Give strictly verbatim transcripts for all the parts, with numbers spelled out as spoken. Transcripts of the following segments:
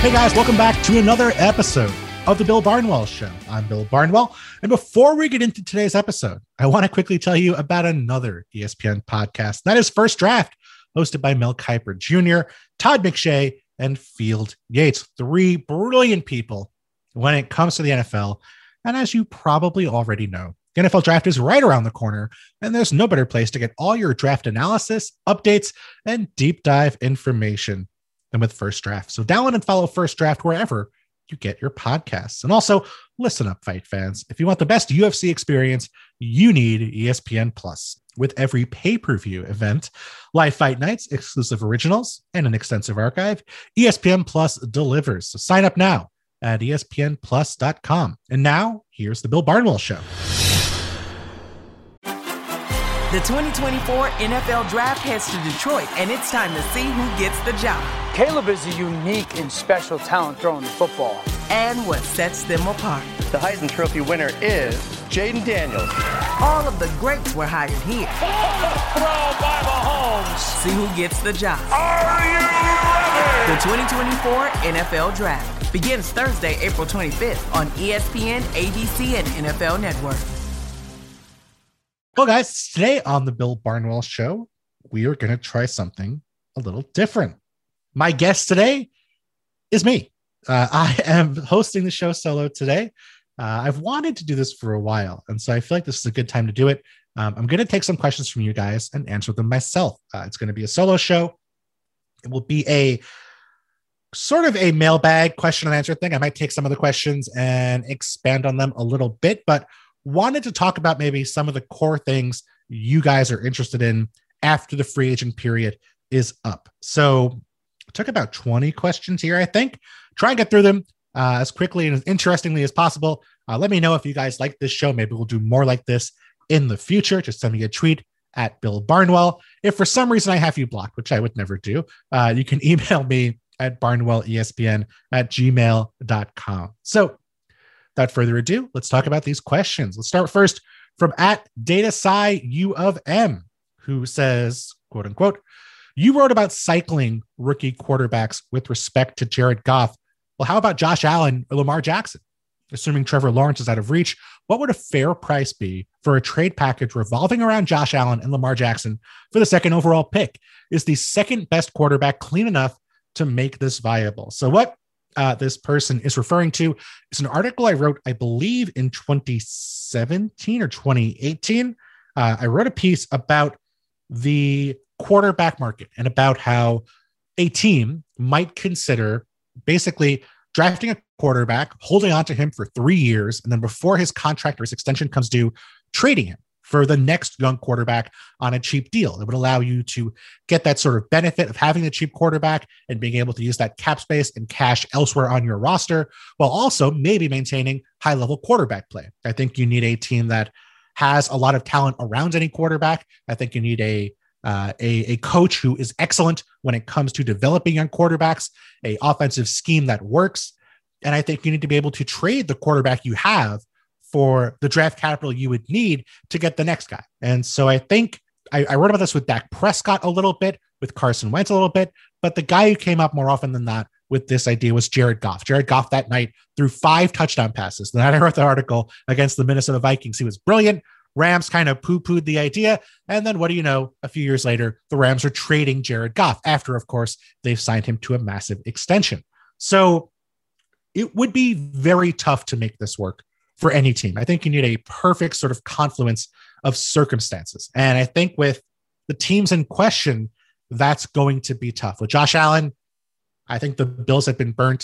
Hey guys, welcome back to another episode of the Bill Barnwell Show. I'm Bill Barnwell, and before we get into today's episode, I want to quickly tell you about another E S P N podcast. That is First Draft, hosted by Mel Kiper Junior, Todd McShay, and Field Yates. Three brilliant people when it comes to the N F L. And as you probably already know, the N F L draft is right around the corner, and there's no better place to get all your draft analysis, updates, and deep dive information than with First Draft. So download and follow First Draft wherever you get your podcasts. And also, listen up, fight fans. If you want the best U F C experience, you need E S P N Plus. With every pay-per-view event, live fight nights, exclusive originals, and an extensive archive, E S P N Plus delivers. So sign up now at E S P N plus dot com. And now, here's the Bill Barnwell Show. The twenty twenty-four N F L Draft heads to Detroit, and it's time to see who gets the job. Caleb is a unique and special talent throwing the football. And what sets them apart. The Heisman Trophy winner is Jaden Daniels. All of the greats were hired here. Throw by Mahomes. See who gets the job. Are you ready? The twenty twenty-four N F L Draft begins Thursday, April twenty-fifth on E S P N, A B C, and N F L Network. Well, guys, today on the Bill Barnwell Show, we are going to try something a little different. My guest today is me. Uh, I am hosting the show solo today. Uh, I've wanted to do this for a while, and so I feel like this is a good time to do it. Um, I'm going to take some questions from you guys and answer them myself. Uh, it's going to be a solo show. It will be a sort of a mailbag question and answer thing. I might take some of the questions and expand on them a little bit, but wanted to talk about maybe some of the core things you guys are interested in after the free agent period is up. So I took about twenty questions here, I think. Try and get through them uh, as quickly and as interestingly as possible. Uh, let me know if you guys like this show. Maybe we'll do more like this in the future. Just send me a tweet at Bill Barnwell. If for some reason I have you blocked, which I would never do, uh, you can email me at barnwellespn at gmail dot com. So without further ado, let's talk about these questions. Let's start first from at DataSci U of M, who says, quote unquote, you wrote about cycling rookie quarterbacks with respect to Jared Goff. Well, how about Josh Allen or Lamar Jackson? Assuming Trevor Lawrence is out of reach, what would a fair price be for a trade package revolving around Josh Allen and Lamar Jackson for the second overall pick? Is the second best quarterback clean enough to make this viable? So what Uh, this person is referring to is an article I wrote, I believe, in twenty seventeen or twenty eighteen. Uh, I wrote a piece about the quarterback market and about how a team might consider basically drafting a quarterback, holding on to him for three years, and then before his contract or his extension comes due, trading him for the next young quarterback on a cheap deal. It would allow you to get that sort of benefit of having the cheap quarterback and being able to use that cap space and cash elsewhere on your roster, while also maybe maintaining high-level quarterback play. I think you need a team that has a lot of talent around any quarterback. I think you need a uh, a, a coach who is excellent when it comes to developing young quarterbacks, a offensive scheme that works. And I think you need to be able to trade the quarterback you have for the draft capital you would need to get the next guy. And so I think I, I wrote about this with Dak Prescott a little bit, with Carson Wentz a little bit, but the guy who came up more often than not with this idea was Jared Goff. Jared Goff that night threw five touchdown passes. The night I wrote the article against the Minnesota Vikings, he was brilliant. Rams kind of poo-pooed the idea. And then what do you know? A few years later, the Rams are trading Jared Goff after, of course, they've signed him to a massive extension. So it would be very tough to make this work for any team. I think you need a perfect sort of confluence of circumstances. And I think with the teams in question, that's going to be tough. With Josh Allen, I think the Bills have been burnt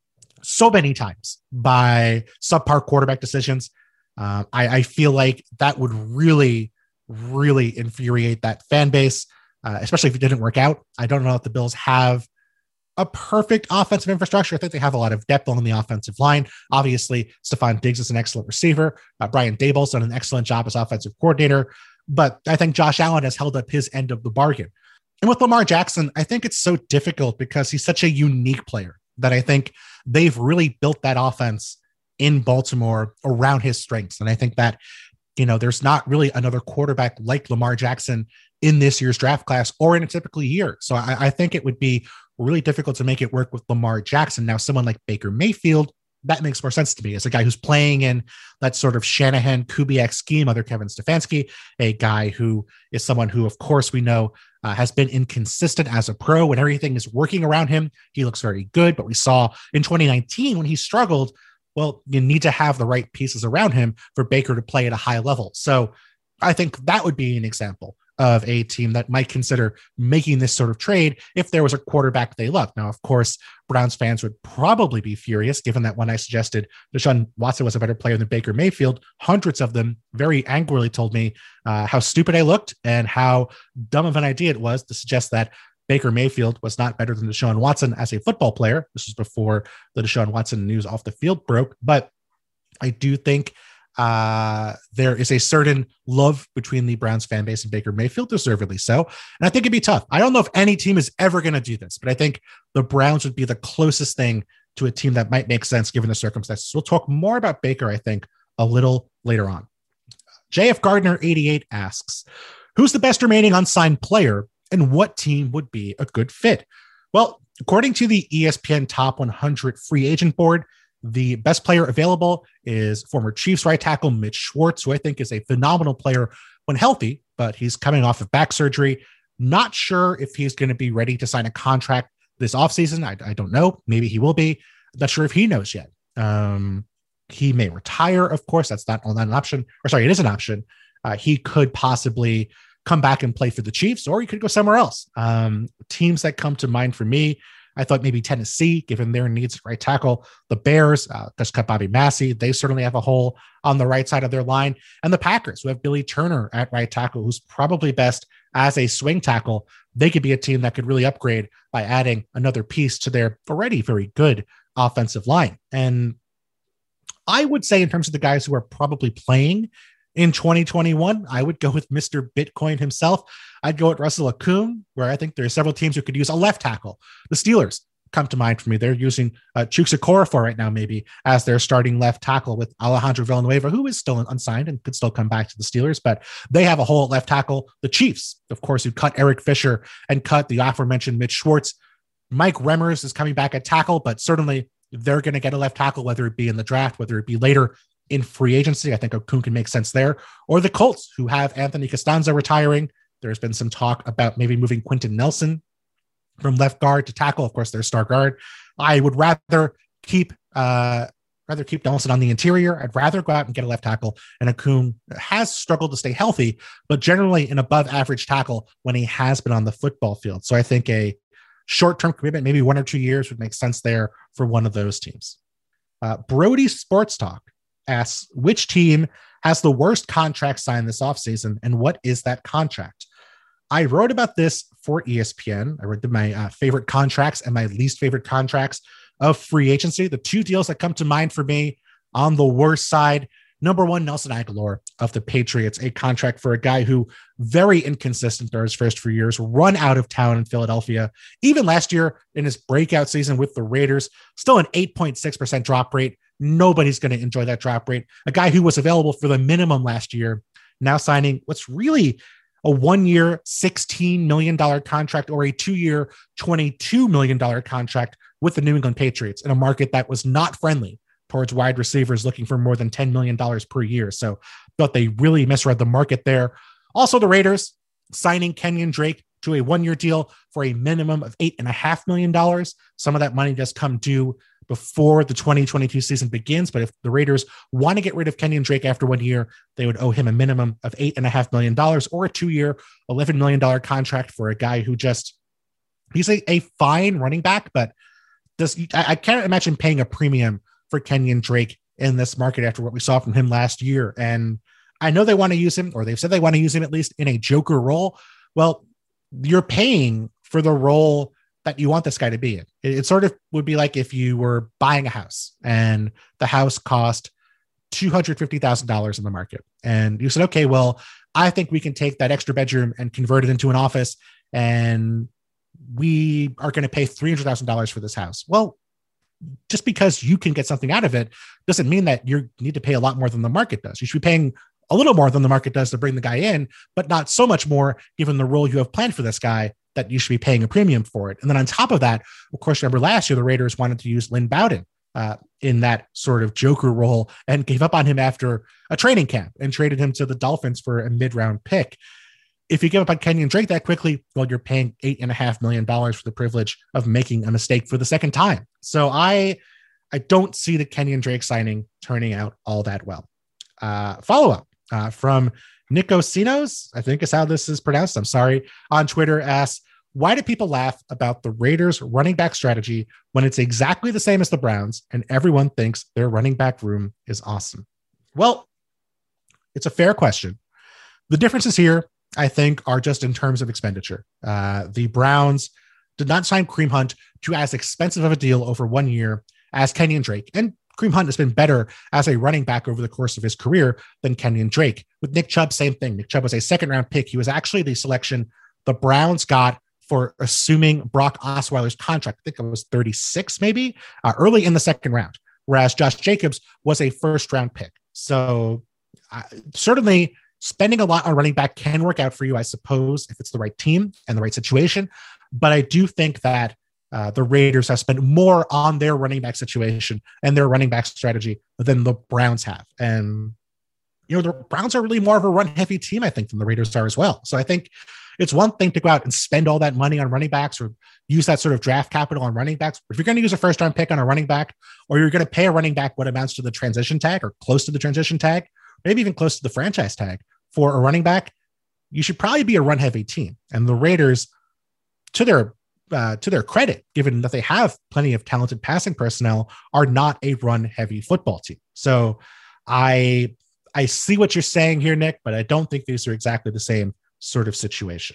so many times by subpar quarterback decisions. Um, I, I feel like that would really, really infuriate that fan base, uh, especially if it didn't work out. I don't know if the Bills have a perfect offensive infrastructure. I think they have a lot of depth on the offensive line. Obviously, Stephon Diggs is an excellent receiver. Uh, Brian Daboll's done an excellent job as offensive coordinator, but I think Josh Allen has held up his end of the bargain. And with Lamar Jackson, I think it's so difficult because he's such a unique player that I think they've really built that offense in Baltimore around his strengths. And I think that, you know, there's not really another quarterback like Lamar Jackson in this year's draft class or in a typical year. So I, I think it would be really difficult to make it work with Lamar Jackson. Now, someone like Baker Mayfield, that makes more sense to me as a guy who's playing in that sort of Shanahan Kubiak scheme, other Kevin Stefanski, a guy who is someone who, of course, we know uh, has been inconsistent as a pro. When everything is working around him, he looks very good. But we saw in twenty nineteen when he struggled, well, you need to have the right pieces around him for Baker to play at a high level. So I think that would be an example of a team that might consider making this sort of trade if there was a quarterback they love. Now, of course, Browns fans would probably be furious, given that when I suggested Deshaun Watson was a better player than Baker Mayfield, hundreds of them very angrily told me uh, how stupid I looked and how dumb of an idea it was to suggest that Baker Mayfield was not better than Deshaun Watson as a football player. This was before the Deshaun Watson news off the field broke, but I do think Uh, there is a certain love between the Browns fan base and Baker Mayfield, deservedly so. And I think it'd be tough. I don't know if any team is ever going to do this, but I think the Browns would be the closest thing to a team that might make sense given the circumstances. We'll talk more about Baker, I think, a little later on. J F Gardner eighty-eight asks, who's the best remaining unsigned player and what team would be a good fit? Well, according to the E S P N Top one hundred free agent board, the best player available is former Chiefs right tackle Mitch Schwartz, who I think is a phenomenal player when healthy, but he's coming off of back surgery. Not sure if he's going to be ready to sign a contract this offseason. I, I don't know. Maybe he will be. I'm not sure if he knows yet. Um, he may retire, of course. That's not, not an option. Or sorry, it is an option. Uh, he could possibly come back and play for the Chiefs, or he could go somewhere else. Um, teams that come to mind for me, I thought maybe Tennessee, given their needs at right tackle. The Bears, uh, just cut Bobby Massey. They certainly have a hole on the right side of their line. And the Packers, who have Billy Turner at right tackle, who's probably best as a swing tackle. They could be a team that could really upgrade by adding another piece to their already very good offensive line. And I would say in terms of the guys who are probably playing in twenty twenty-one, I would go with Mister Bitcoin himself. I'd go with Russell Okung, where I think there are several teams who could use a left tackle. The Steelers come to mind for me. They're using uh, Chuks Okorafor right now, maybe, as their starting left tackle with Alejandro Villanueva, who is still unsigned and could still come back to the Steelers, but they have a hole at left tackle. The Chiefs, of course, who cut Eric Fisher and cut the aforementioned Mitch Schwartz. Mike Remmers is coming back at tackle, but certainly they're going to get a left tackle, whether it be in the draft, whether it be later in free agency. I think Okung can make sense there. Or the Colts, who have Anthony Costanza retiring. There's been some talk about maybe moving Quentin Nelson from left guard to tackle. Of course, their star guard. I would rather keep uh, rather keep Nelson on the interior. I'd rather go out and get a left tackle. And Okung has struggled to stay healthy, but generally an above average tackle when he has been on the football field. So I think a short-term commitment, maybe one or two years, would make sense there for one of those teams. Uh, Brody Sports Talk asks, which team has the worst contract signed this offseason, and what is that contract? I wrote about this for E S P N. I wrote my uh, favorite contracts and my least favorite contracts of free agency. The two deals that come to mind for me on the worst side, number one, Nelson Agholor of the Patriots, a contract for a guy who very inconsistent during his first few years, run out of town in Philadelphia. Even last year in his breakout season with the Raiders, still an eight point six percent drop rate. Nobody's going to enjoy that drop rate. A guy who was available for the minimum last year, now signing what's really a one-year sixteen million dollars contract or a two-year twenty-two million dollars contract with the New England Patriots in a market that was not friendly towards wide receivers looking for more than ten million dollars per year. So thought they really misread the market there. Also, the Raiders signing Kenyon Drake to a one-year deal for a minimum of eight point five million dollars. Some of that money does come due before the twenty twenty-two season begins. But if the Raiders want to get rid of Kenyon Drake after one year, they would owe him a minimum of eight and a half million dollars or a two-year, eleven million dollars contract for a guy who just, he's a, a fine running back, but does, I, I can't imagine paying a premium for Kenyon Drake in this market after what we saw from him last year. And I know they want to use him, or they've said they want to use him at least in a joker role. Well, you're paying for the role that you want this guy to be in. It, it sort of would be like if you were buying a house and the house cost two hundred fifty thousand dollars in the market. And you said, okay, well, I think we can take that extra bedroom and convert it into an office, and we are going to pay three hundred thousand dollars for this house. Well, just because you can get something out of it doesn't mean that you need to pay a lot more than the market does. You should be paying a little more than the market does to bring the guy in, but not so much more given the role you have planned for this guy that you should be paying a premium for it. And then on top of that, of course, remember last year, the Raiders wanted to use Lynn Bowden uh, in that sort of joker role and gave up on him after a training camp and traded him to the Dolphins for a mid-round pick. If you give up on Kenyon Drake that quickly, well, you're paying eight and a half million dollars for the privilege of making a mistake for the second time. So I, I don't see the Kenyon Drake signing turning out all that well. Uh, follow-up uh, from Nicosinos, I think is how this is pronounced. I'm sorry. On Twitter asks, why do people laugh about the Raiders running back strategy when it's exactly the same as the Browns and everyone thinks their running back room is awesome? Well, it's a fair question. The differences here, I think, are just in terms of expenditure. Uh, the Browns did not sign Kareem Hunt to as expensive of a deal over one year as Kenyon Drake. And Kareem Hunt has been better as a running back over the course of his career than Kenyon Drake. With Nick Chubb, same thing. Nick Chubb was a second round pick. He was actually the selection the Browns got for assuming Brock Osweiler's contract. I think it was thirty-six maybe, uh, early in the second round, whereas Josh Jacobs was a first round pick. So uh, certainly spending a lot on running back can work out for you, I suppose, if it's the right team and the right situation. But I do think that Uh, the Raiders have spent more on their running back situation and their running back strategy than the Browns have. And, you know, the Browns are really more of a run heavy team, I think, than the Raiders are as well. So I think it's one thing to go out and spend all that money on running backs or use that sort of draft capital on running backs. But if you're going to use a first round pick on a running back, or you're going to pay a running back what amounts to the transition tag or close to the transition tag, maybe even close to the franchise tag for a running back, you should probably be a run heavy team. And the Raiders, to their Uh, to their credit, given that they have plenty of talented passing personnel, are not a run-heavy football team. So I I see what you're saying here, Nick, but I don't think these are exactly the same sort of situation.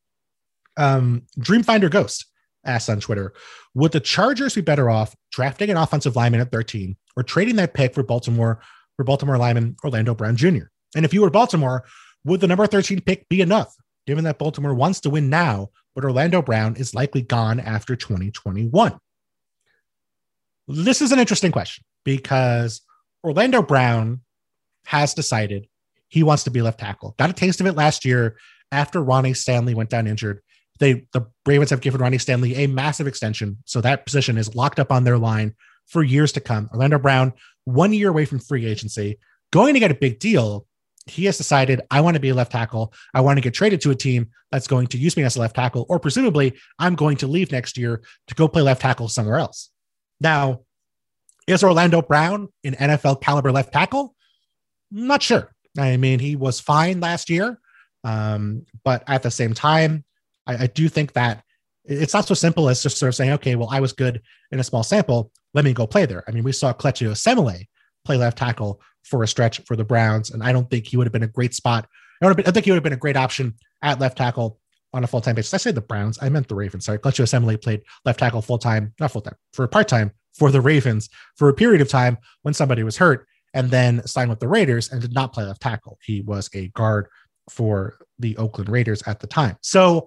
Um, Dreamfinder Ghost asks on Twitter, would the Chargers be better off drafting an offensive lineman at thirteen or trading that pick for Baltimore for Baltimore lineman Orlando Brown Junior? And if you were Baltimore, would the number thirteen pick be enough, given that Baltimore wants to win now, but Orlando Brown is likely gone after twenty twenty-one? This is an interesting question because Orlando Brown has decided he wants to be left tackle. Got a taste of it last year after Ronnie Stanley went down injured. They, the Ravens have given Ronnie Stanley a massive extension, so that position is locked up on their line for years to come. Orlando Brown, one year away from free agency, going to get a big deal. He has decided, I want to be a left tackle. I want to get traded to a team that's going to use me as a left tackle, or presumably I'm going to leave next year to go play left tackle somewhere else. Now, is Orlando Brown an N F L caliber left tackle? Not sure. I mean, he was fine last year. Um, but at the same time, I, I do think that it's not so simple as just sort of saying, okay, well, I was good in a small sample. Let me go play there. I mean, we saw Kelechi Osemele play left tackle for a stretch for the Browns, and I don't think he would have been a great spot. I, would have been, I think he would have been a great option at left tackle on a full-time basis. I say the Browns, I meant the Ravens. Sorry, Kelechi Osemele played left tackle full-time, not full-time, for a part-time for the Ravens for a period of time when somebody was hurt, and then signed with the Raiders and did not play left tackle. He was a guard for the Oakland Raiders at the time. So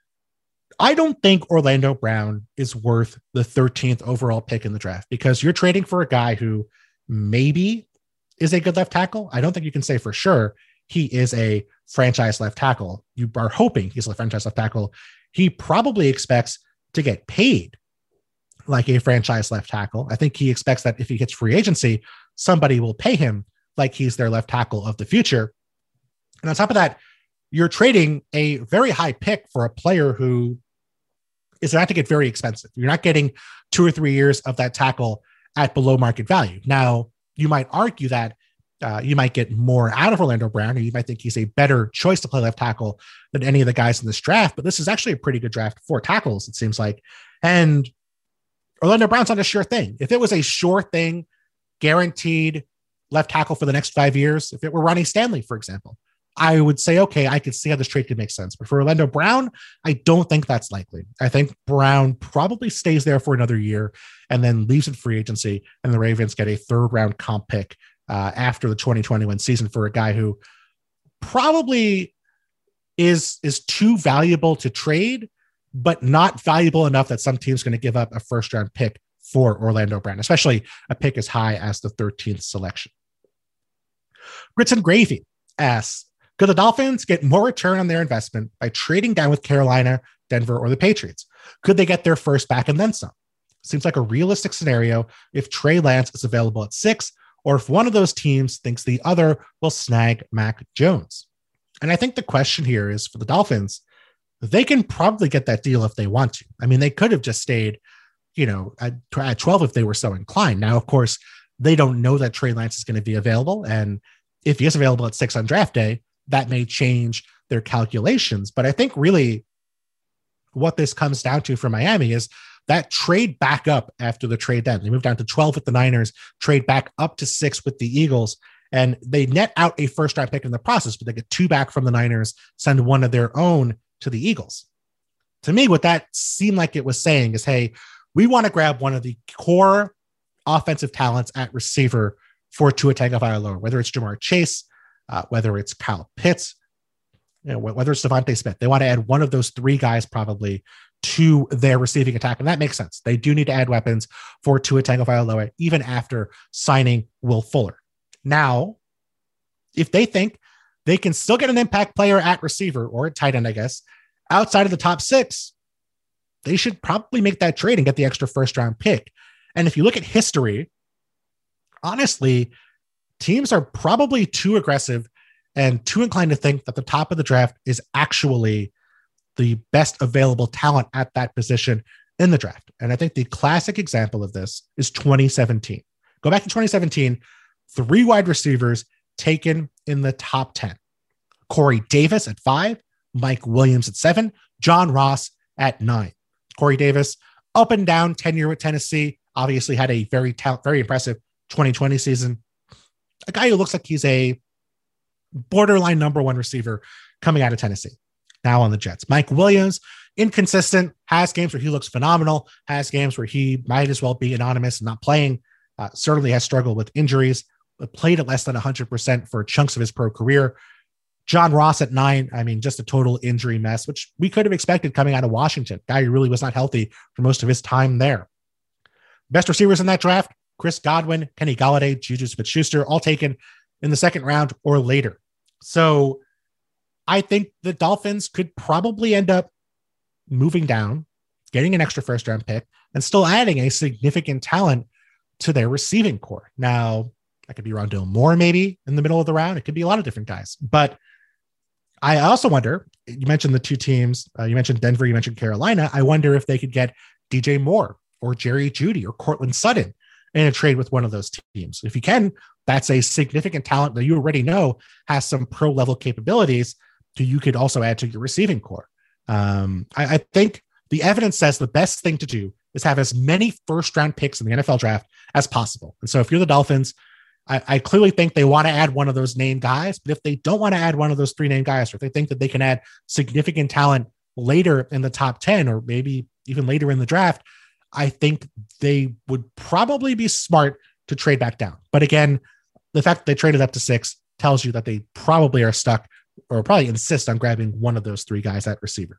I don't think Orlando Brown is worth the thirteenth overall pick in the draft, because you're trading for a guy who maybe is a good left tackle. I don't think you can say for sure he is a franchise left tackle. You are hoping he's a franchise left tackle. He probably expects to get paid like a franchise left tackle. I think he expects that if he hits free agency, somebody will pay him like he's their left tackle of the future. And on top of that, you're trading a very high pick for a player who is about to get very expensive. You're not getting two or three years of that tackle at below market value. Now, you might argue that uh, you might get more out of Orlando Brown, or you might think he's a better choice to play left tackle than any of the guys in this draft, but this is actually a pretty good draft for tackles, it seems like. And Orlando Brown's not a sure thing. If it was a sure thing, guaranteed left tackle for the next five years, if it were Ronnie Stanley, for example, I would say, okay, I could see how this trade could make sense. But for Orlando Brown, I don't think that's likely. I think Brown probably stays there for another year and then leaves in free agency, and the Ravens get a third round comp pick uh, after the twenty twenty-one season for a guy who probably is, is too valuable to trade, but not valuable enough that some team's going to give up a first round pick for Orlando Brown, especially a pick as high as the thirteenth selection. Grits and Gravy asks, could the Dolphins get more return on their investment by trading down with Carolina Denver or the Patriots? Could they get their first back and then some? Seems like a realistic scenario if Trey Lance is available at six, or if one of those teams thinks the other will snag Mac Jones. And I think the question here is for the Dolphins, they can probably get that deal if they want to. I mean, they could have just stayed, you know, at, at twelve if they were so inclined. Now, of course, they don't know that Trey Lance is going to be available. And if he is available at six on draft day, that may change their calculations. But I think really what this comes down to for Miami is that trade back up after the trade deadline. They moved down to twelve with the Niners, trade back up to six with the Eagles, and they net out a first round pick in the process, but they get two back from the Niners, send one of their own to the Eagles. To me, what that seemed like it was saying is, hey, we want to grab one of the core offensive talents at receiver for Tua Tagovailoa, whether it's Jamar Chase, uh, whether it's Kyle Pitts, you know, whether it's Devontae Smith. They want to add one of those three guys probably to their receiving attack. And that makes sense. They do need to add weapons for Tua Tagovailoa, even after signing Will Fuller. Now, if they think they can still get an impact player at receiver or at tight end, I guess, outside of the top six, they should probably make that trade and get the extra first round pick. And if you look at history, honestly, teams are probably too aggressive and too inclined to think that the top of the draft is actually the best available talent at that position in the draft. And I think the classic example of this is twenty seventeen. Go back to twenty seventeen, three wide receivers taken in the top ten. Corey Davis at five, Mike Williams at seven, John Ross at nine. Corey Davis, up and down tenure with Tennessee, obviously had a very talent, very impressive twenty twenty season. A guy who looks like he's a borderline number one receiver coming out of Tennessee, now on the Jets. Mike Williams, inconsistent, has games where he looks phenomenal, has games where he might as well be anonymous and not playing, uh, certainly has struggled with injuries, but played at less than one hundred percent for chunks of his pro career. John Ross at nine, I mean, just a total injury mess, which we could have expected coming out of Washington. Guy who really was not healthy for most of his time there. Best receivers in that draft, Chris Godwin, Kenny Golladay, Juju Smith-Schuster, all taken in the second round or later. So I think the Dolphins could probably end up moving down, getting an extra first round pick, and still adding a significant talent to their receiving core. Now, that could be Rondale Moore maybe in the middle of the round. It could be a lot of different guys. But I also wonder, you mentioned the two teams, uh, you mentioned Denver, you mentioned Carolina. I wonder if they could get D J Moore or Jerry Jeudy or Cortland Sutton in a trade with one of those teams. If you can, that's a significant talent that you already know has some pro level capabilities that you could also add to your receiving core. Um, I, I think the evidence says the best thing to do is have as many first round picks in the N F L draft as possible. And so if you're the Dolphins, I, I clearly think they want to add one of those named guys, but if they don't want to add one of those three named guys, or if they think that they can add significant talent later in the top ten, or maybe even later in the draft, I think they would probably be smart to trade back down. But again, the fact that they traded up to six tells you that they probably are stuck or probably insist on grabbing one of those three guys at receiver.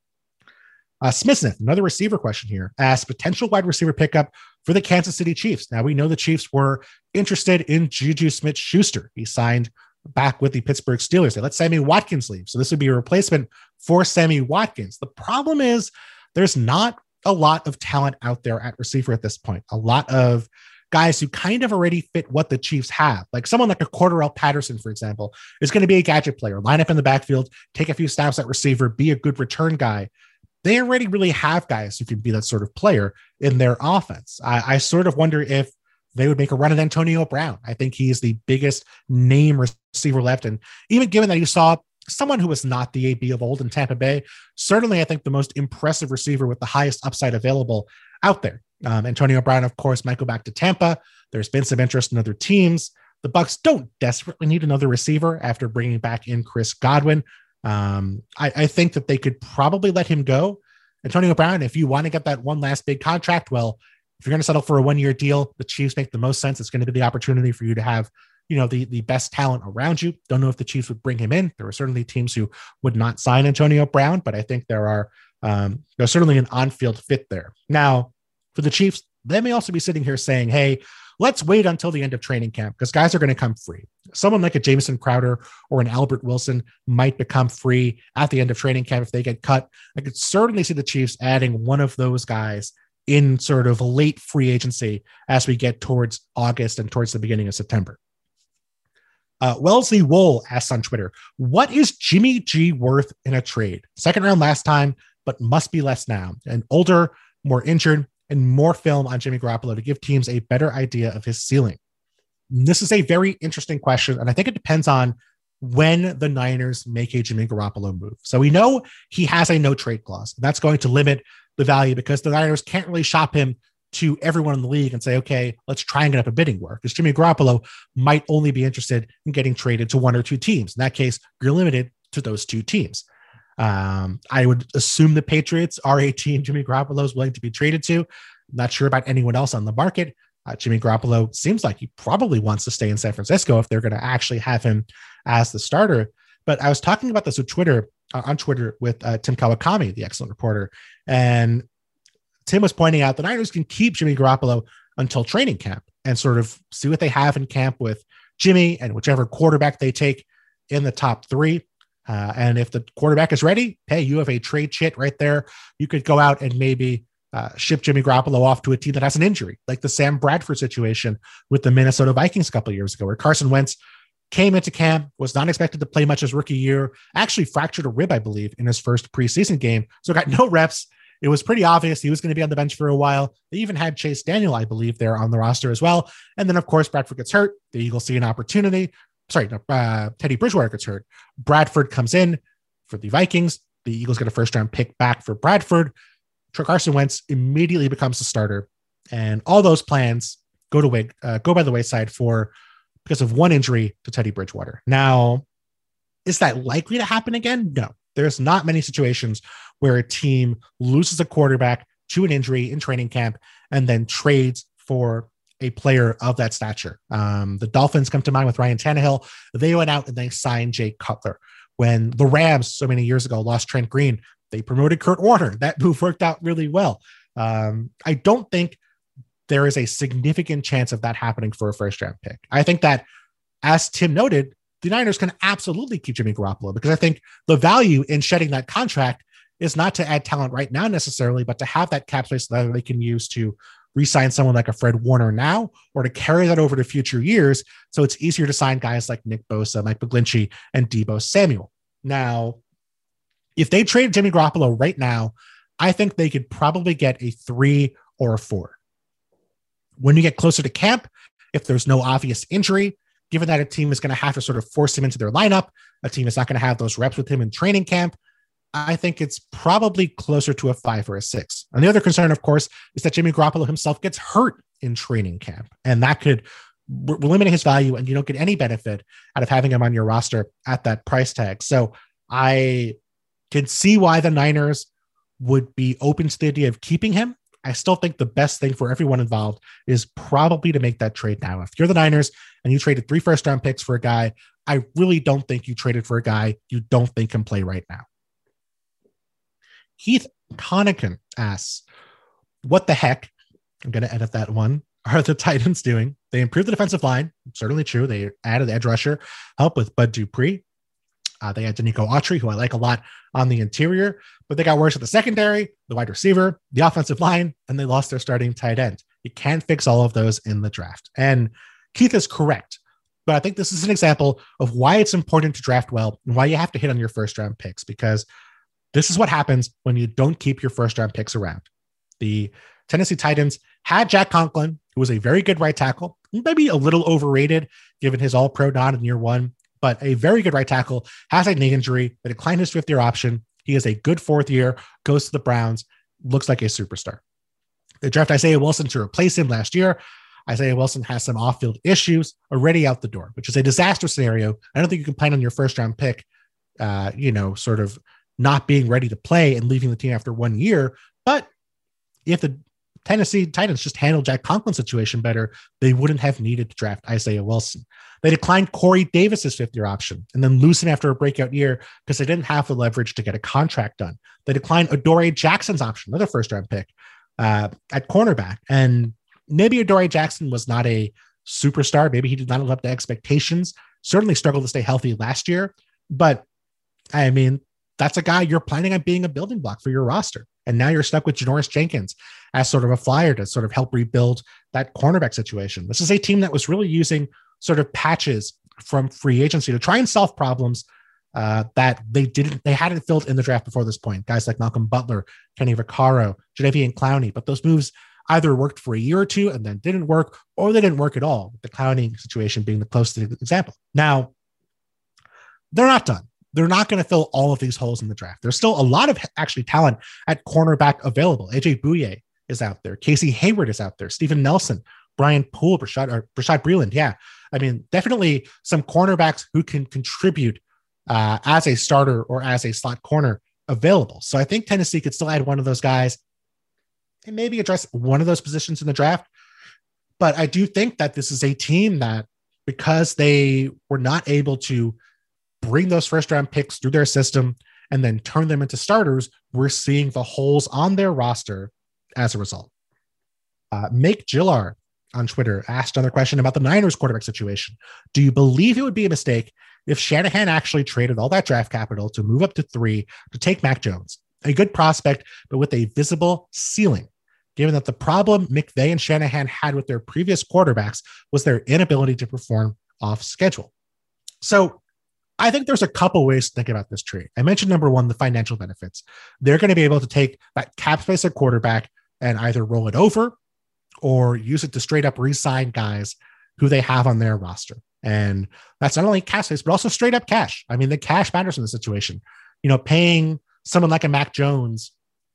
Uh, Smith, another receiver question here, asked potential wide receiver pickup for the Kansas City Chiefs. Now, we know the Chiefs were interested in Juju Smith-Schuster. He signed back with the Pittsburgh Steelers. They let Sammy Watkins leave. So this would be a replacement for Sammy Watkins. The problem is there's not a lot of talent out there at receiver at this point. A lot of guys who kind of already fit what the Chiefs have. Like someone like a Cordarrelle Patterson, for example, is going to be a gadget player, line up in the backfield, take a few snaps at receiver, be a good return guy. They already really have guys who can be that sort of player in their offense. I, I sort of wonder if they would make a run at Antonio Brown. I think he's the biggest name receiver left. And even given that you saw someone who was not the A B of old in Tampa Bay, certainly I think the most impressive receiver with the highest upside available out there. Um, Antonio Brown, of course, might go back to Tampa. There's been some interest in other teams. The Bucs don't desperately need another receiver after bringing back in Chris Godwin. Um, I, I think that they could probably let him go. Antonio Brown, if you want to get that one last big contract, well, if you're going to settle for a one-year deal, the Chiefs make the most sense. It's going to be the opportunity for you to have, you know, the, the best talent around you. Don't know if the Chiefs would bring him in. There are certainly teams who would not sign Antonio Brown, but I think there are um, there's certainly an on-field fit there. Now, for the Chiefs, they may also be sitting here saying, hey, let's wait until the end of training camp because guys are going to come free. Someone like a Jamison Crowder or an Albert Wilson might become free at the end of training camp if they get cut. I could certainly see the Chiefs adding one of those guys in sort of late free agency as we get towards August and towards the beginning of September. Uh, Wellesley Wool asks on Twitter, what is Jimmy G worth in a trade? Second round last time, but must be less now. And older, more injured, and more film on Jimmy Garoppolo to give teams a better idea of his ceiling. This is a very interesting question, and I think it depends on when the Niners make a Jimmy Garoppolo move. So we know he has a no trade clause, and that's going to limit the value because the Niners can't really shop him to everyone in the league and say, okay, let's try and get up a bidding war, because Jimmy Garoppolo might only be interested in getting traded to one or two teams. In that case, you're limited to those two teams. Um, I would assume the Patriots are a team Jimmy Garoppolo is willing to be traded to. I'm not sure about anyone else on the market. Uh, Jimmy Garoppolo seems like he probably wants to stay in San Francisco if they're going to actually have him as the starter. But I was talking about this with Twitter, uh, on Twitter with uh, Tim Kawakami, the excellent reporter, and Tim was pointing out the Niners can keep Jimmy Garoppolo until training camp and sort of see what they have in camp with Jimmy and whichever quarterback they take in the top three. Uh, and if the quarterback is ready, hey, you have a trade chit right there. You could go out and maybe uh, ship Jimmy Garoppolo off to a team that has an injury, like the Sam Bradford situation with the Minnesota Vikings a couple of years ago, where Carson Wentz came into camp, was not expected to play much his rookie year, actually fractured a rib, I believe, in his first preseason game. So got no reps. It was pretty obvious he was going to be on the bench for a while. They even had Chase Daniel, I believe, there on the roster as well. And then, of course, Bradford gets hurt. The Eagles see an opportunity. Sorry, uh, Teddy Bridgewater gets hurt. Bradford comes in for the Vikings. The Eagles get a first-round pick back for Bradford. Carson Wentz immediately becomes the starter. And all those plans go to way, uh, go by the wayside for because of one injury to Teddy Bridgewater. Now, is that likely to happen again? No. There's not many situations where a team loses a quarterback to an injury in training camp and then trades for a player of that stature. Um, the Dolphins come to mind with Ryan Tannehill. They went out and they signed Jay Cutler. When the Rams so many years ago lost Trent Green, they promoted Kurt Warner. That move worked out really well. Um, I don't think there is a significant chance of that happening for a first round pick. I think that, as Tim noted, the Niners can absolutely keep Jimmy Garoppolo, because I think the value in shedding that contract is not to add talent right now necessarily, but to have that cap space that they can use to re-sign someone like a Fred Warner now, or to carry that over to future years. So it's easier to sign guys like Nick Bosa, Mike McGlinchey, and Deebo Samuel. Now, if they trade Jimmy Garoppolo right now, I think they could probably get a three or a four. When you get closer to camp, if there's no obvious injury, given that a team is going to have to sort of force him into their lineup, a team is not going to have those reps with him in training camp, I think it's probably closer to a five or a six. And the other concern, of course, is that Jimmy Garoppolo himself gets hurt in training camp, and that could r- eliminate his value, and you don't get any benefit out of having him on your roster at that price tag. So I can see why the Niners would be open to the idea of keeping him. I still think the best thing for everyone involved is probably to make that trade now. If you're the Niners and you traded three first round picks for a guy, I really don't think you traded for a guy you don't think can play right now. Heath Connican asks, what the heck, I'm going to edit that one, are the Titans doing? They improved the defensive line. Certainly true. They added edge rusher, help with Bud Dupree. Uh, they had Danico Autry, who I like a lot on the interior, but they got worse at the secondary, the wide receiver, the offensive line, and they lost their starting tight end. You can't fix all of those in the draft. And Keith is correct, but I think this is an example of why it's important to draft well and why you have to hit on your first round picks, because this is what happens when you don't keep your first round picks around. The Tennessee Titans had Jack Conklin, who was a very good right tackle, maybe a little overrated given his all pro nod in year one, but a very good right tackle, has a knee injury. They declined his fifth year option. He is a good fourth year, goes to the Browns, looks like a superstar. They draft Isaiah Wilson to replace him last year. Isaiah Wilson has some off-field issues already out the door, which is a disaster scenario. I don't think you can plan on your first round pick, uh, you know, sort of not being ready to play and leaving the team after one year. But if the Tennessee Titans just handled Jack Conklin's situation better, they wouldn't have needed to draft Isaiah Wilson. They declined Corey Davis's fifth year option and then lose him after a breakout year because they didn't have the leverage to get a contract done. They declined Adoree Jackson's option, another first round pick uh, at cornerback. And maybe Adoree Jackson was not a superstar. Maybe he did not live up to expectations. Certainly struggled to stay healthy last year. But I mean, that's a guy you're planning on being a building block for your roster. And now you're stuck with Janoris Jenkins as sort of a flyer to sort of help rebuild that cornerback situation. This is a team that was really using sort of patches from free agency to try and solve problems uh, that they didn't, they hadn't filled in the draft before this point. Guys like Malcolm Butler, Kenny Vaccaro, Jadeveon Clowney, but those moves either worked for a year or two and then didn't work, or they didn't work at all. The Clowney situation being the closest example. Now, they're not done. They're not going to fill all of these holes in the draft. There's still a lot of actually talent at cornerback available. A J Bouye is out there. Casey Hayward is out there. Steven Nelson, Brian Poole, Rashad, or Rashad Breeland. Yeah. I mean, definitely some cornerbacks who can contribute uh, as a starter or as a slot corner available. So I think Tennessee could still add one of those guys and maybe address one of those positions in the draft. But I do think that this is a team that, because they were not able to bring those first round picks through their system and then turn them into starters, we're seeing the holes on their roster as a result. Uh, Make Gillar on Twitter asked another question about the Niners quarterback situation. Do you believe it would be a mistake if Shanahan actually traded all that draft capital to move up to three to take Mac Jones, a good prospect, but with a visible ceiling, given that the problem McVay and Shanahan had with their previous quarterbacks was their inability to perform off schedule? So I think there's a couple ways to think about this trade. I mentioned number one, the financial benefits. They're going to be able to take that cap space at quarterback and either roll it over or use it to straight up re-sign guys who they have on their roster. And that's not only cap space, but also straight up cash. I mean, the cash matters in the situation. You know, paying someone like a Mac Jones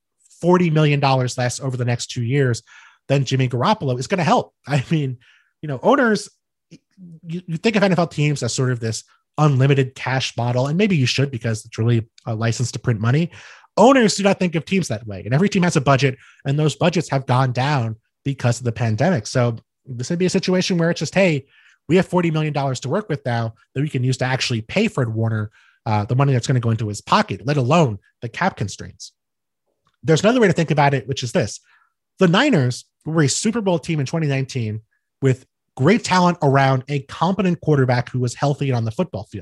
forty million dollars less over the next two years than Jimmy Garoppolo is going to help. I mean, you know, owners, you, you think of N F L teams as sort of this unlimited cash model, and maybe you should because it's really a license to print money. Owners do not think of teams that way, and every team has a budget, and those budgets have gone down because of the pandemic. So this would be a situation where it's just, hey, we have forty million dollars to work with now that we can use to actually pay Fred Warner uh, the money that's going to go into his pocket, let alone the cap constraints. There's another way to think about it, which is this. The Niners were a Super Bowl team in twenty nineteen with great talent around a competent quarterback who was healthy and on the football field.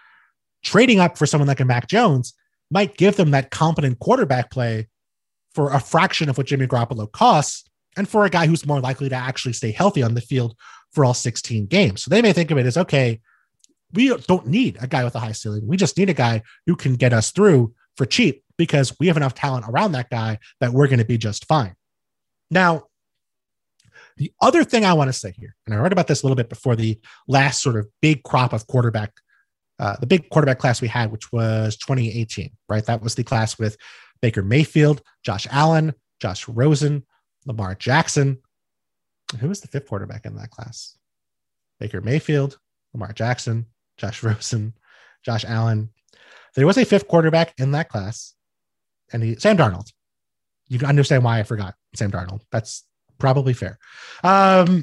Trading up for someone like a Mac Jones might give them that competent quarterback play for a fraction of what Jimmy Garoppolo costs, and for a guy who's more likely to actually stay healthy on the field for all sixteen games. So they may think of it as, okay, we don't need a guy with a high ceiling. We just need a guy who can get us through for cheap because we have enough talent around that guy that we're going to be just fine. Now, the other thing I want to say here, and I read about this a little bit before the last sort of big crop of quarterback, uh, the big quarterback class we had, which was twenty eighteen, right? That was the class with Baker Mayfield, Josh Allen, Josh Rosen, Lamar Jackson. Who was the fifth quarterback in that class? Baker Mayfield, Lamar Jackson, Josh Rosen, Josh Allen. There was a fifth quarterback in that class, and he, Sam Darnold. You can understand why I forgot Sam Darnold. That's probably fair. Um,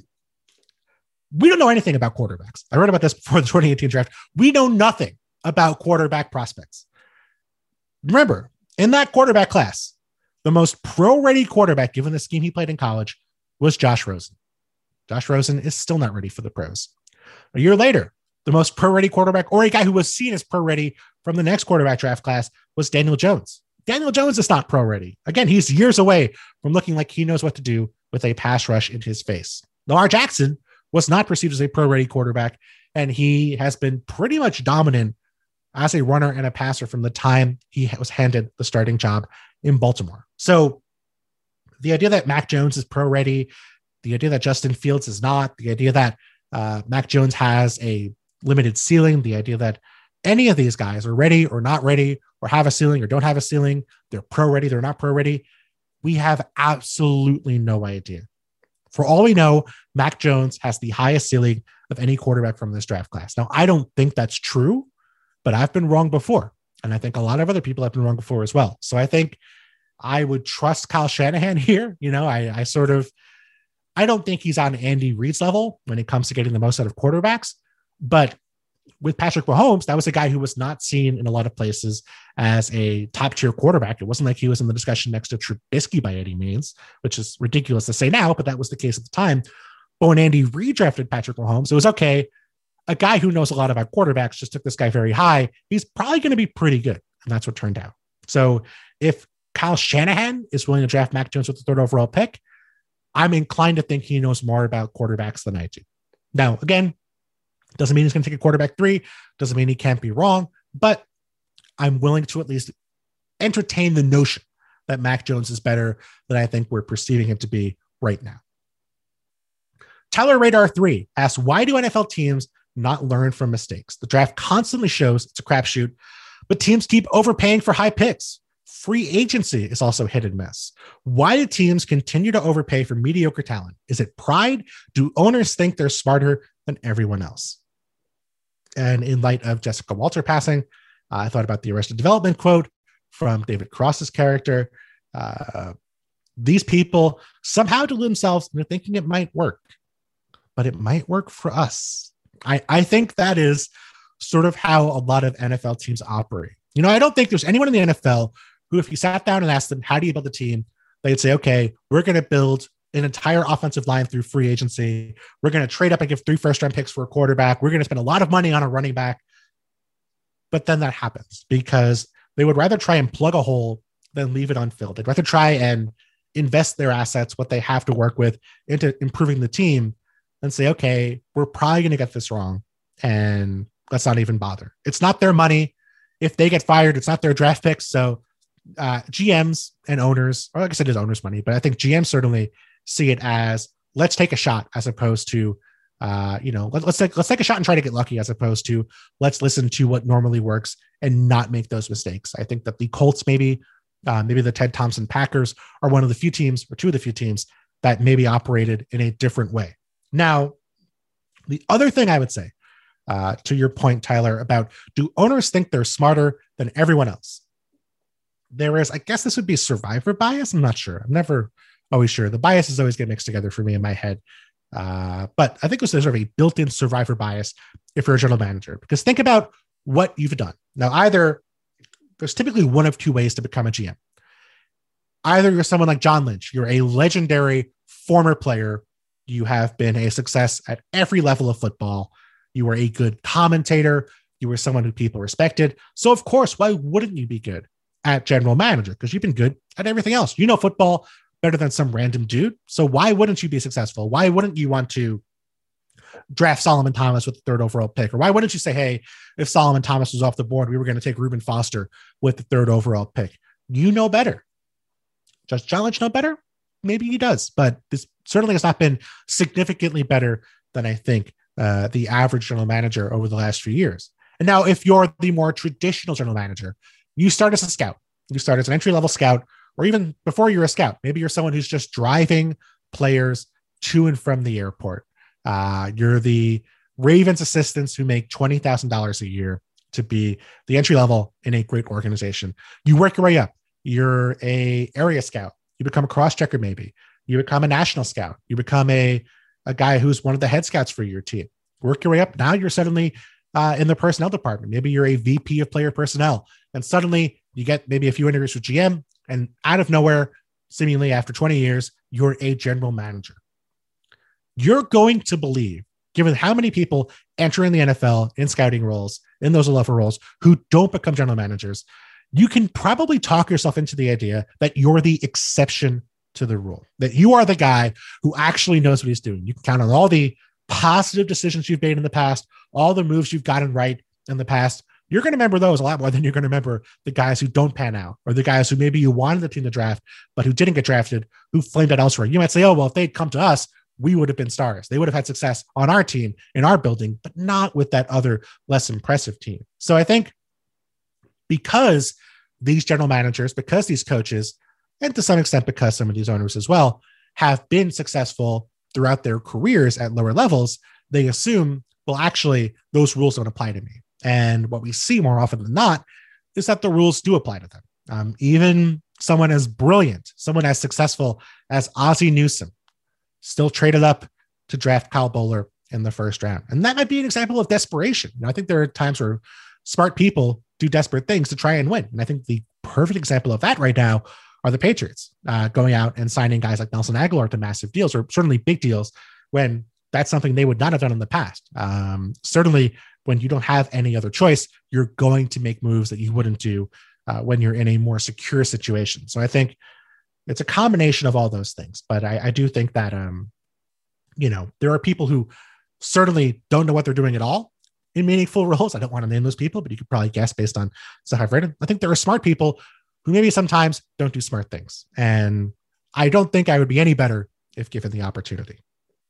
we don't know anything about quarterbacks. I read about this before the twenty eighteen draft. We know nothing about quarterback prospects. Remember, in that quarterback class, the most pro-ready quarterback, given the scheme he played in college, was Josh Rosen. Josh Rosen is still not ready for the pros. A year later, the most pro-ready quarterback, or a guy who was seen as pro-ready from the next quarterback draft class, was Daniel Jones. Daniel Jones is not pro-ready. Again, he's years away from looking like he knows what to do with a pass rush in his face. Lamar Jackson was not perceived as a pro-ready quarterback, and he has been pretty much dominant as a runner and a passer from the time he was handed the starting job in Baltimore. So the idea that Mac Jones is pro-ready, the idea that Justin Fields is not, the idea that uh, Mac Jones has a limited ceiling, the idea that any of these guys are ready or not ready or have a ceiling or don't have a ceiling, they're pro-ready, they're not pro-ready, we have absolutely no idea. For all we know, Mac Jones has the highest ceiling of any quarterback from this draft class. Now, I don't think that's true, but I've been wrong before. And I think a lot of other people have been wrong before as well. So I think I would trust Kyle Shanahan here. You know, I, I sort of, I don't think he's on Andy Reid's level when it comes to getting the most out of quarterbacks, but with Patrick Mahomes, that was a guy who was not seen in a lot of places as a top tier quarterback. It wasn't like he was in the discussion next to Trubisky by any means, which is ridiculous to say now, but that was the case at the time. But when Andy redrafted Patrick Mahomes, it was okay. A guy who knows a lot about quarterbacks just took this guy very high. He's probably going to be pretty good. And that's what turned out. So if Kyle Shanahan is willing to draft Mac Jones with the third overall pick, I'm inclined to think he knows more about quarterbacks than I do. Now, again, doesn't mean he's going to take a quarterback three. Doesn't mean he can't be wrong, but I'm willing to at least entertain the notion that Mac Jones is better than I think we're perceiving him to be right now. Tyler Radar three asks, why do N F L teams not learn from mistakes? The draft constantly shows it's a crapshoot, but teams keep overpaying for high picks. Free agency is also hit and miss. Why do teams continue to overpay for mediocre talent? Is it pride? Do owners think they're smarter than everyone else? And in light of Jessica Walter passing, uh, I thought about the Arrested Development quote from David Cross's character. Uh, these people somehow delude themselves into thinking it might work, but it might work for us. I, I think that is sort of how a lot of N F L teams operate. You know, I don't think there's anyone in the N F L who, if you sat down and asked them, how do you build a team? They'd say, okay, we're going to build an entire offensive line through free agency. We're going to trade up and give three first round picks for a quarterback. We're going to spend a lot of money on a running back. But then that happens because they would rather try and plug a hole than leave it unfilled. They'd rather try and invest their assets, what they have to work with, into improving the team and say, okay, we're probably going to get this wrong and let's not even bother. It's not their money. If they get fired, it's not their draft picks. So uh, G Ms and owners, or like I said, it's owners' money, but I think G Ms certainly see it as let's take a shot as opposed to, uh, you know, let, let's take, let's take a shot and try to get lucky as opposed to let's listen to what normally works and not make those mistakes. I think that the Colts, maybe, uh, maybe the Ted Thompson Packers are one of the few teams or two of the few teams that maybe operated in a different way. Now, the other thing I would say, uh, to your point, Tyler, about do owners think they're smarter than everyone else? There is, I guess this would be survivor bias. I'm not sure. I'm never always sure. The biases always get mixed together for me in my head. Uh, but I think there's sort of a built-in survivor bias if you're a general manager, because think about what you've done. Now, either there's typically one of two ways to become a G M. Either you're someone like John Lynch. You're a legendary former player. You have been a success at every level of football. You were a good commentator. You were someone who people respected. So, of course, why wouldn't you be good at general manager? Because you've been good at everything else. You know football better than some random dude. So why wouldn't you be successful? Why wouldn't you want to draft Solomon Thomas with the third overall pick? Or why wouldn't you say, hey, if Solomon Thomas was off the board, we were going to take Reuben Foster with the third overall pick? You know better. Does John Lynch know better? Maybe he does, but this certainly has not been significantly better than I think uh, the average general manager over the last few years. And now if you're the more traditional general manager, you start as a scout, you start as an entry-level scout, or even before you're a scout, maybe you're someone who's just driving players to and from the airport. Uh, you're the Ravens assistants who make twenty thousand dollars a year to be the entry level in a great organization. You work your way up. You're a area scout. You become a cross-checker maybe. You become a national scout. You become a, a guy who's one of the head scouts for your team. Work your way up. Now you're suddenly uh, in the personnel department. Maybe you're a V P of player personnel. And suddenly you get maybe a few interviews with G M, and out of nowhere, seemingly after twenty years, you're a general manager. You're going to believe, given how many people enter in the N F L in scouting roles, in those level roles, who don't become general managers, you can probably talk yourself into the idea that you're the exception to the rule, that you are the guy who actually knows what he's doing. You can count on all the positive decisions you've made in the past, all the moves you've gotten right in the past. You're going to remember those a lot more than you're going to remember the guys who don't pan out, or the guys who maybe you wanted the team to draft, but who didn't get drafted, who flamed out elsewhere. You might say, oh, well, if they'd come to us, we would have been stars. They would have had success on our team, in our building, but not with that other less impressive team. So I think because these general managers, because these coaches, and to some extent because some of these owners as well, have been successful throughout their careers at lower levels, they assume, well, actually, those rules don't apply to me. And what we see more often than not is that the rules do apply to them. Um, even someone as brilliant, someone as successful as Ozzie Newsome still traded up to draft Kyle Bowler in the first round. And that might be an example of desperation. You know, I think there are times where smart people do desperate things to try and win. And I think the perfect example of that right now are the Patriots uh, going out and signing guys like Nelson Aguilar to massive deals, or certainly big deals, when that's something they would not have done in the past. Um, certainly when you don't have any other choice, you're going to make moves that you wouldn't do uh, when you're in a more secure situation. So I think it's a combination of all those things. But I, I do think that, um, you know, there are people who certainly don't know what they're doing at all in meaningful roles. I don't want to name those people, but you could probably guess based on stuff I've read. I think there are smart people who maybe sometimes don't do smart things. And I don't think I would be any better if given the opportunity.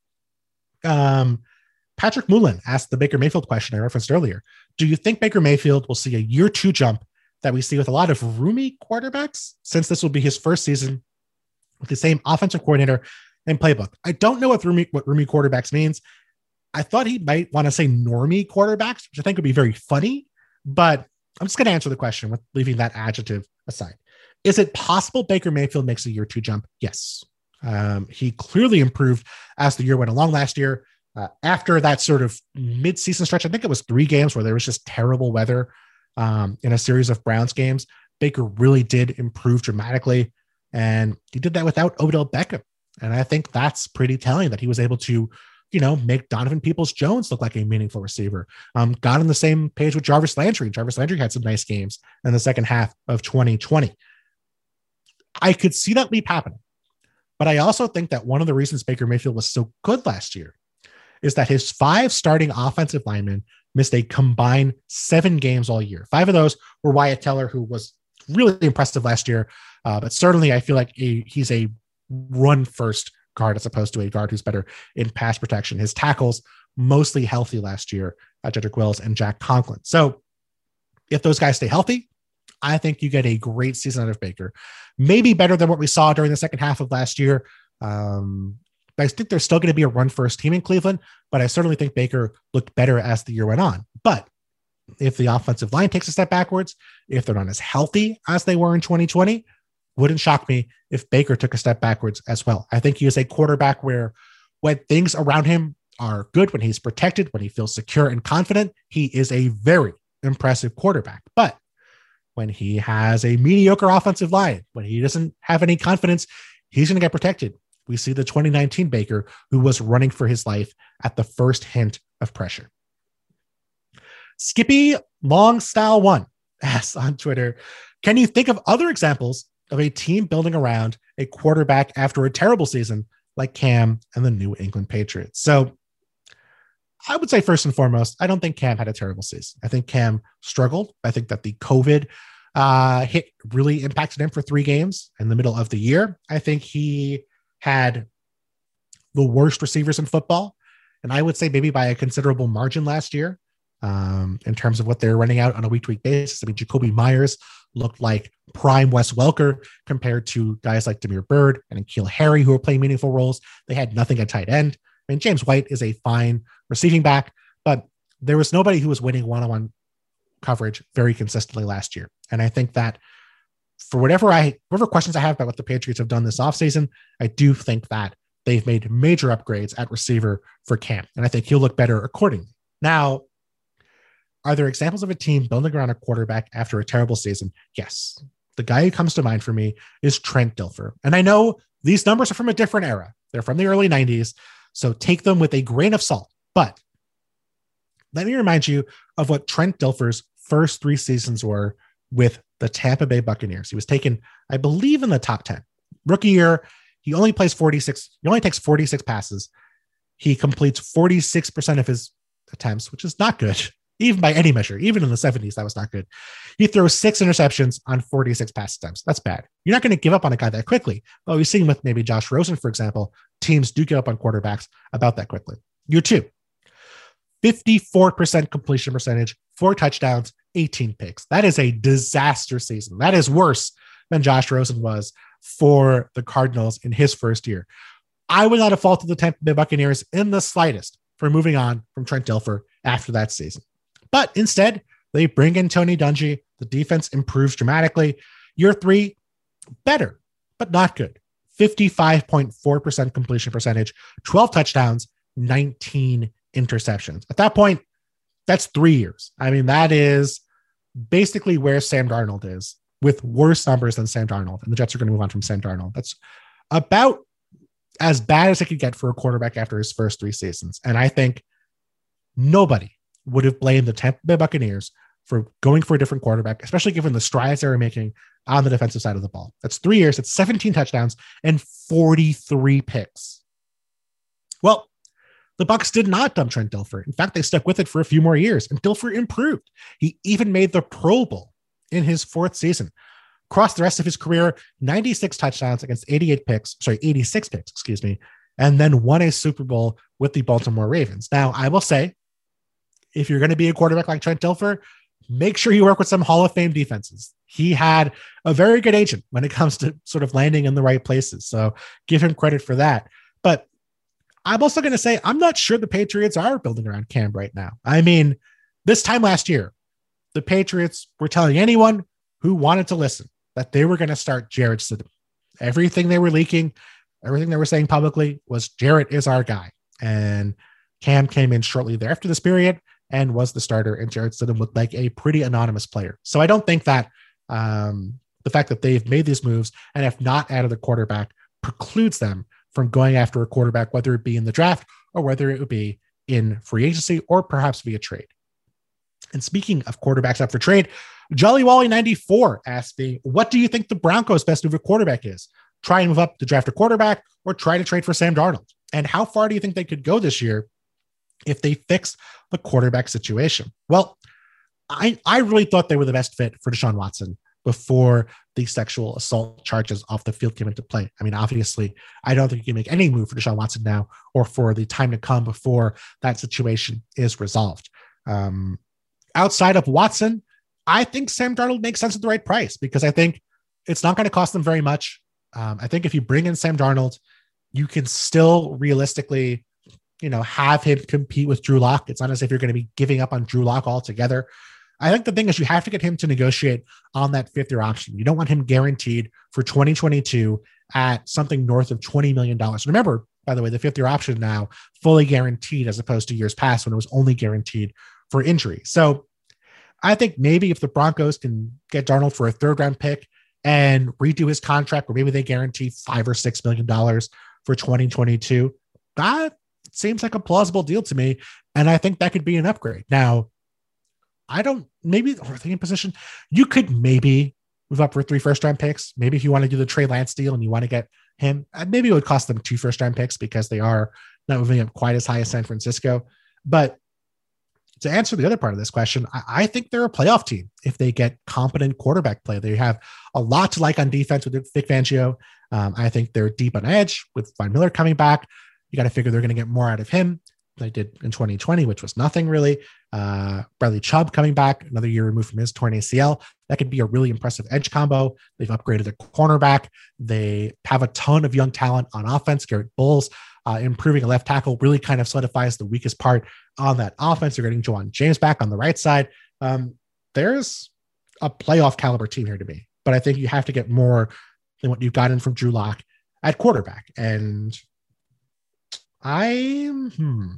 Um, Patrick Mullen asked the Baker Mayfield question I referenced earlier. Do you think Baker Mayfield will see a year two jump that we see with a lot of roomy quarterbacks, since this will be his first season with the same offensive coordinator and playbook? I don't know what roomy, what roomy quarterbacks means. I thought he might want to say normie quarterbacks, which I think would be very funny, but I'm just going to answer the question with leaving that adjective aside. Is it possible Baker Mayfield makes a year two jump? Yes. Um, he clearly improved as the year went along last year. Uh, after that sort of mid-season stretch, I think it was three games where there was just terrible weather um, in a series of Browns games. Baker really did improve dramatically, and he did that without Odell Beckham. And I think that's pretty telling that he was able to, you know, make Donovan Peoples-Jones look like a meaningful receiver. Um, got on the same page with Jarvis Landry. Jarvis Landry had some nice games in the second half of twenty twenty. I could see that leap happening. But I also think that one of the reasons Baker Mayfield was so good last year is that his five starting offensive linemen missed a combined seven games all year. Five of those were Wyatt Teller, who was really impressive last year. Uh, but certainly I feel like a, he's a run first guard as opposed to a guard who's better in pass protection. His tackles mostly healthy last year, uh, Jedrick Wills and Jack Conklin. So if those guys stay healthy, I think you get a great season out of Baker. Maybe better than what we saw during the second half of last year. Um, I think there's still going to be a run first team in Cleveland, but I certainly think Baker looked better as the year went on. But if the offensive line takes a step backwards, if they're not as healthy as they were in twenty twenty, wouldn't shock me if Baker took a step backwards as well. I think he is a quarterback where when things around him are good, when he's protected, when he feels secure and confident, he is a very impressive quarterback. But when he has a mediocre offensive line, when he doesn't have any confidence, he's going to get protected. We see the twenty nineteen Baker who was running for his life at the first hint of pressure. Skippy Long Style One asks on Twitter, can you think of other examples of a team building around a quarterback after a terrible season like Cam and the New England Patriots? So I would say first and foremost, I don't think Cam had a terrible season. I think Cam struggled. I think that the COVID uh, hit really impacted him for three games in the middle of the year. I think he had the worst receivers in football. And I would say maybe by a considerable margin last year um, in terms of what they're running out on a week-to-week basis. I mean, Jacoby Myers looked like prime Wes Welker compared to guys like Damiere Byrd and N'Keal Harry, who were playing meaningful roles. They had nothing at tight end. I mean, James White is a fine receiving back, but there was nobody who was winning one-on-one coverage very consistently last year. And I think that for whatever I, whatever questions I have about what the Patriots have done this offseason, I do think that they've made major upgrades at receiver for Cam. And I think he'll look better accordingly. Now, are there examples of a team building around a quarterback after a terrible season? Yes. The guy who comes to mind for me is Trent Dilfer. And I know these numbers are from a different era. They're from the early nineties. So take them with a grain of salt. But let me remind you of what Trent Dilfer's first three seasons were with the Tampa Bay Buccaneers. He was taken, I believe, in the top ten. Rookie year, he only plays forty-six. He only takes forty-six passes. He completes forty-six percent of his attempts, which is not good, even by any measure. Even in the seventies, that was not good. He throws six interceptions on forty-six pass attempts. That's bad. You're not going to give up on a guy that quickly. Well, we've seen with maybe Josh Rosen, for example, teams do give up on quarterbacks about that quickly. Year two, fifty-four percent completion percentage, four touchdowns, eighteen picks. That is a disaster season. That is worse than Josh Rosen was for the Cardinals in his first year. I would not have faulted the Tampa Bay Buccaneers in the slightest for moving on from Trent Dilfer after that season. But instead, they bring in Tony Dungy. The defense improves dramatically. Year three, better, but not good. fifty-five point four percent completion percentage, twelve touchdowns, nineteen interceptions. At that point, that's three years. I mean, that is basically where Sam Darnold is, with worse numbers than Sam Darnold. And the Jets are going to move on from Sam Darnold. That's about as bad as it could get for a quarterback after his first three seasons. And I think nobody would have blamed the Tampa Bay Buccaneers for going for a different quarterback, especially given the strides they were making on the defensive side of the ball. That's three years, it's seventeen touchdowns and forty-three picks. Well, the Bucs did not dump Trent Dilfer. In fact, they stuck with it for a few more years, and Dilfer improved. He even made the Pro Bowl in his fourth season. Across the rest of his career, ninety-six touchdowns against eighty-eight picks, sorry, eighty-six picks, excuse me, and then won a Super Bowl with the Baltimore Ravens. Now, I will say, if you're going to be a quarterback like Trent Dilfer, make sure you work with some Hall of Fame defenses. He had a very good agent when it comes to sort of landing in the right places. So give him credit for that. But I'm also going to say, I'm not sure the Patriots are building around Cam right now. I mean, this time last year, the Patriots were telling anyone who wanted to listen that they were going to start Jarrett Stidham. Everything they were leaking, everything they were saying publicly was Jarrett is our guy. And Cam came in shortly thereafter this period and was the starter, and Jarrett Stidham looked like a pretty anonymous player. So I don't think that um, the fact that they've made these moves and have not added a quarterback precludes them from going after a quarterback, whether it be in the draft or whether it would be in free agency or perhaps via trade. And speaking of quarterbacks up for trade, Jolly Wally ninety-four asked me, what do you think the Broncos' best move at quarterback is? Try and move up to draft a quarterback or try to trade for Sam Darnold? And how far do you think they could go this year if they fix the quarterback situation? Well, I, I really thought they were the best fit for Deshaun Watson before the sexual assault charges off the field came into play. I mean, obviously, I don't think you can make any move for Deshaun Watson now or for the time to come before that situation is resolved. Um, outside of Watson, I think Sam Darnold makes sense at the right price because I think it's not going to cost them very much. Um, I think if you bring in Sam Darnold, you can still realistically, you know, have him compete with Drew Lock. It's not as if you're going to be giving up on Drew Lock altogether. I think the thing is you have to get him to negotiate on that fifth year option. You don't want him guaranteed for twenty twenty-two at something north of twenty million dollars. Remember, by the way, the fifth year option now fully guaranteed as opposed to years past when it was only guaranteed for injury. So I think maybe if the Broncos can get Darnold for a third round pick and redo his contract, or maybe they guarantee five or six million dollars for twenty twenty-two, that seems like a plausible deal to me. And I think that could be an upgrade. Now, I don't, maybe overthinking position, you could maybe move up for three first round picks. Maybe if you want to do the Trey Lance deal and you want to get him, maybe it would cost them two first round picks because they are not moving up quite as high as San Francisco. But to answer the other part of this question, I, I think they're a playoff team if they get competent quarterback play. They have a lot to like on defense with Vic Fangio. Um, I think they're deep on edge with Von Miller coming back. You got to figure they're going to get more out of him than they did in twenty twenty, which was nothing really. Uh, Bradley Chubb coming back, another year removed from his torn A C L. That could be a really impressive edge combo. They've upgraded the cornerback. They have a ton of young talent on offense. Garrett Bowles uh, improving a left tackle really kind of solidifies the weakest part on that offense. They're getting Juwan James back on the right side. Um, there's a playoff caliber team here to me, but I think you have to get more than what you've gotten from Drew Lock at quarterback. And I, hmm,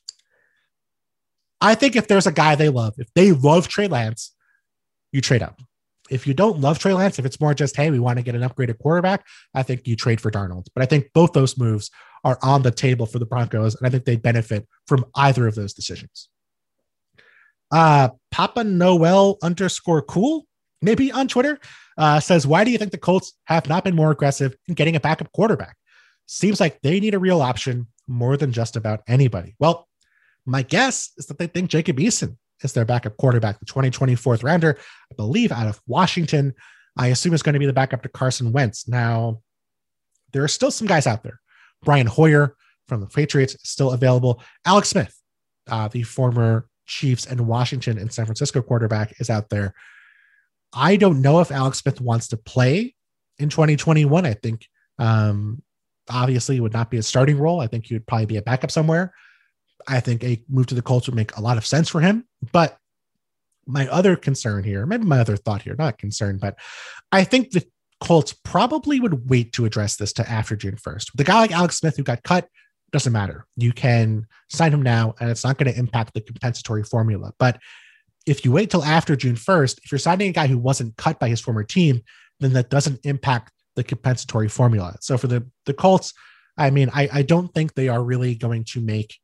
I think if there's a guy they love, if they love Trey Lance, you trade up. If you don't love Trey Lance, if it's more just, hey, we want to get an upgraded quarterback, I think you trade for Darnold. But I think both those moves are on the table for the Broncos, and I think they benefit from either of those decisions. Uh, Papa Noel underscore cool, maybe on Twitter, uh, says, why do you think the Colts have not been more aggressive in getting a backup quarterback? Seems like they need a real option more than just about anybody. Well, my guess is that they think Jacob Eason is their backup quarterback, the twenty twenty-fourth rounder, I believe, out of Washington. I assume it's going to be the backup to Carson Wentz. Now, there are still some guys out there. Brian Hoyer from the Patriots is still available. Alex Smith, uh, the former Chiefs and Washington and San Francisco quarterback, is out there. I don't know if Alex Smith wants to play in twenty twenty-one. I think um, obviously it would not be a starting role. I think he would probably be a backup somewhere. I think a move to the Colts would make a lot of sense for him. But my other concern here, maybe my other thought here, not concern, but I think the Colts probably would wait to address this to after June first. With a guy like Alex Smith who got cut doesn't matter. You can sign him now, and it's not going to impact the compensatory formula. But if you wait till after June first, if you're signing a guy who wasn't cut by his former team, then that doesn't impact the compensatory formula. So for the, the Colts, I mean, I, I don't think they are really going to make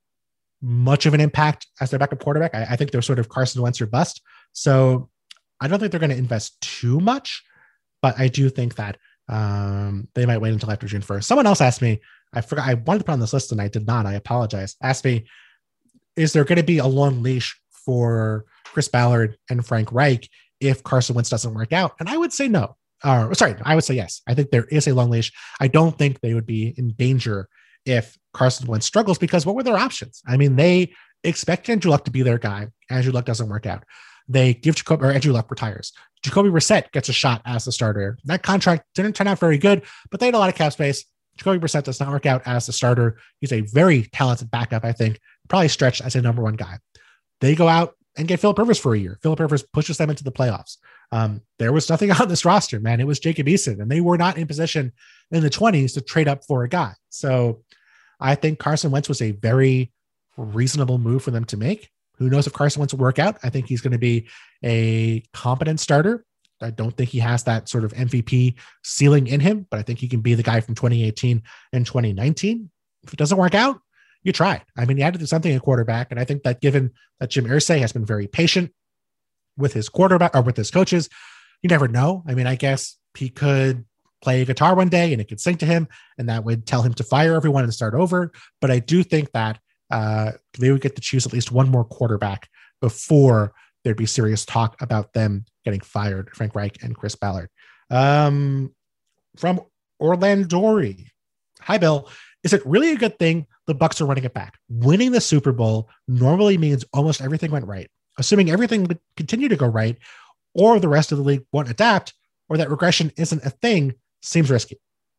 much of an impact as their backup quarterback. I, I think they're sort of Carson Wentz or bust. So I don't think they're going to invest too much, but I do think that um, they might wait until after June first. Someone else asked me, I forgot, I wanted to put on this list and I did not, I apologize. Asked me, is there going to be a long leash for Chris Ballard and Frank Reich if Carson Wentz doesn't work out? And I would say no. Uh, sorry, I would say yes. I think there is a long leash. I don't think they would be in danger if Carson Wentz struggles, because what were their options? I mean, they expect Andrew Luck to be their guy. Andrew Luck doesn't work out. They give Jacoby, or Andrew Luck retires. Jacoby Brissett gets a shot as the starter. That contract didn't turn out very good, but they had a lot of cap space. Jacoby Brissett does not work out as the starter. He's a very talented backup, I think, probably stretched as a number one guy. They go out and get Philip Rivers for a year. Philip Rivers pushes them into the playoffs. Um, there was nothing on this roster, man. It was Jacob Eason, and they were not in position in the twenties to trade up for a guy. So I think Carson Wentz was a very reasonable move for them to make. Who knows if Carson Wentz will work out? I think he's going to be a competent starter. I don't think he has that sort of M V P ceiling in him, but I think he can be the guy from twenty eighteen and twenty nineteen. If it doesn't work out, you try. I mean, you had to do something at quarterback. And I think that given that Jim Irsay has been very patient with his quarterback or with his coaches, you never know. I mean, I guess he could play a guitar one day and it could sing to him, and that would tell him to fire everyone and start over. But I do think that uh, they would get to choose at least one more quarterback before there'd be serious talk about them getting fired, Frank Reich and Chris Ballard. Um, from Orlandori. Hi, Bill. Is it really a good thing the Bucs are running it back? Winning the Super Bowl normally means almost everything went right. Assuming everything would continue to go right, or the rest of the league won't adapt, or that regression isn't a thing, seems risky.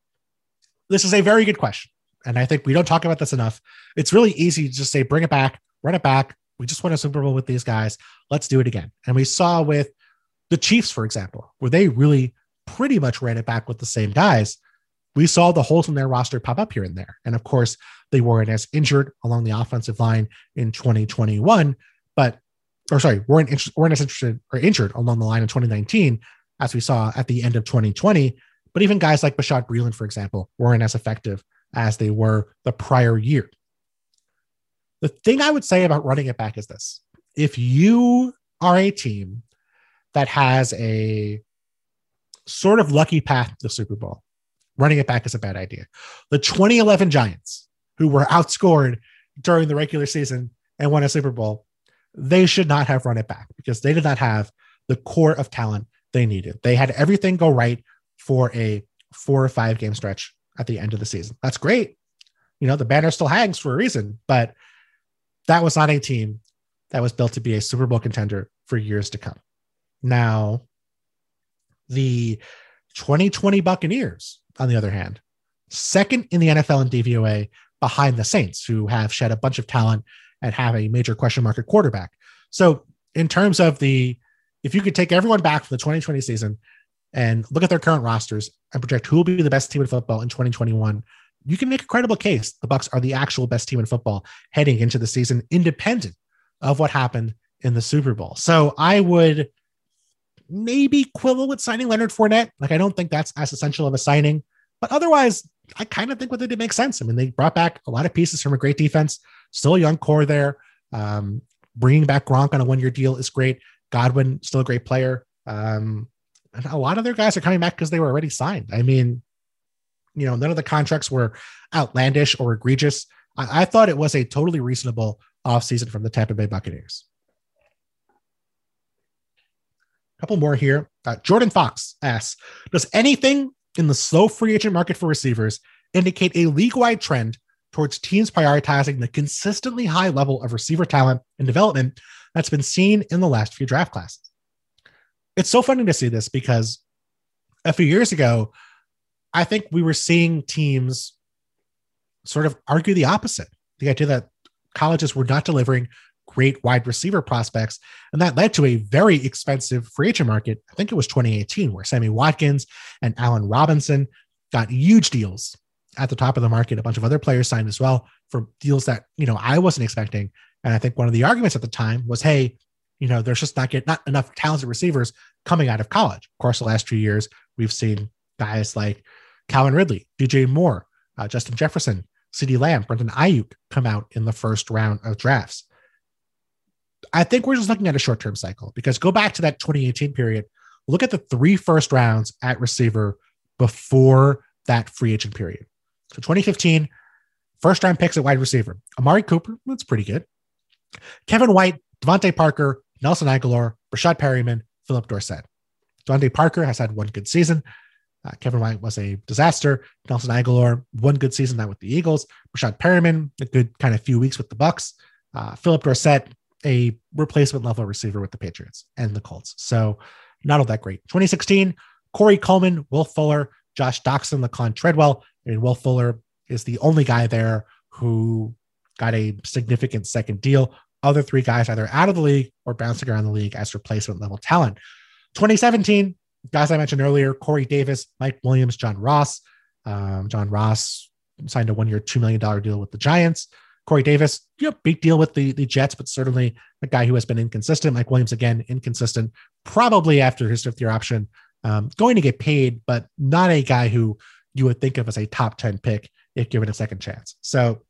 This is a very good question, and I think we don't talk about this enough. It's really easy to just say, bring it back, run it back. We just won a Super Bowl with these guys. Let's do it again. And we saw with the Chiefs, for example, where they really pretty much ran it back with the same guys. We saw the holes in their roster pop up here and there. And of course, they weren't as injured along the offensive line in twenty twenty-one, but, or sorry, weren't, inter- weren't as interested or injured along the line in twenty nineteen, as we saw at the end of twenty twenty. But even guys like Bashaud Breeland, for example, weren't as effective as they were the prior year. The thing I would say about running it back is this. If you are a team that has a sort of lucky path to the Super Bowl, running it back is a bad idea. The twenty eleven Giants, who were outscored during the regular season and won a Super Bowl, they should not have run it back because they did not have the core of talent they needed. They had everything go right for a four or five game stretch at the end of the season. That's great. You know, the banner still hangs for a reason, but that was not a team that was built to be a Super Bowl contender for years to come. Now, the twenty twenty Buccaneers, on the other hand, second in the N F L in D V O A behind the Saints, who have shed a bunch of talent and have a major question mark at quarterback. So in terms of the, if you could take everyone back from the twenty twenty season and look at their current rosters and project who will be the best team in football in twenty twenty-one, you can make a credible case the Bucs are the actual best team in football heading into the season, independent of what happened in the Super Bowl. So I would maybe quibble with signing Leonard Fournette. Like, I don't think that's as essential of a signing, but otherwise, I kind of think what they did makes sense. I mean, they brought back a lot of pieces from a great defense, still a young core there. Um, bringing back Gronk on a one-year deal is great. Godwin, still a great player. Um, and a lot of their guys are coming back because they were already signed. I mean, you know, none of the contracts were outlandish or egregious. I, I thought it was a totally reasonable offseason from the Tampa Bay Buccaneers. A couple more here. Uh, Jordan Fox asks, does anything in the slow free agent market for receivers indicate a league-wide trend towards teams prioritizing the consistently high level of receiver talent and development that's been seen in the last few draft classes? It's so funny to see this because a few years ago, I think we were seeing teams sort of argue the opposite. The idea that colleges were not delivering great wide receiver prospects. And that led to a very expensive free agent market. I think it was twenty eighteen, where Sammy Watkins and Allen Robinson got huge deals at the top of the market. A bunch of other players signed as well for deals that, you know, I wasn't expecting. And I think one of the arguments at the time was, hey, you know, there's just not get not enough talented receivers coming out of college. Of course, the last few years, we've seen guys like Calvin Ridley, D J Moore, uh, Justin Jefferson, CeeDee Lamb, Brendan Ayuk come out in the first round of drafts. I think we're just looking at a short-term cycle, because go back to that twenty eighteen period, look at the three first rounds at receiver before that free agent period. So twenty fifteen, first round picks at wide receiver. Amari Cooper, that's pretty good. Kevin White, Devontae Parker, Nelson Aguilar, Rashad Perryman, Philip Dorsett. Devontae Parker has had one good season. Uh, Kevin White was a disaster. Nelson Aguilar, one good season now with the Eagles. Rashad Perryman, a good kind of few weeks with the Bucks. Uh, Philip Dorsett, a replacement level receiver with the Patriots and the Colts. So not all that great. twenty sixteen, Corey Coleman, Will Fuller, Josh Doxson, Laquan Treadwell. I mean, Will Fuller is the only guy there who got a significant second deal. Other three guys either out of the league or bouncing around the league as replacement level talent. twenty seventeen, guys I mentioned earlier, Corey Davis, Mike Williams, John Ross. Um, John Ross signed a one-year, two million dollars deal with the Giants. Corey Davis, you know, big deal with the, the Jets, but certainly a guy who has been inconsistent. Mike Williams, again, inconsistent, probably after his fifth year option, um, going to get paid, but not a guy who you would think of as a top ten pick if given a second chance. So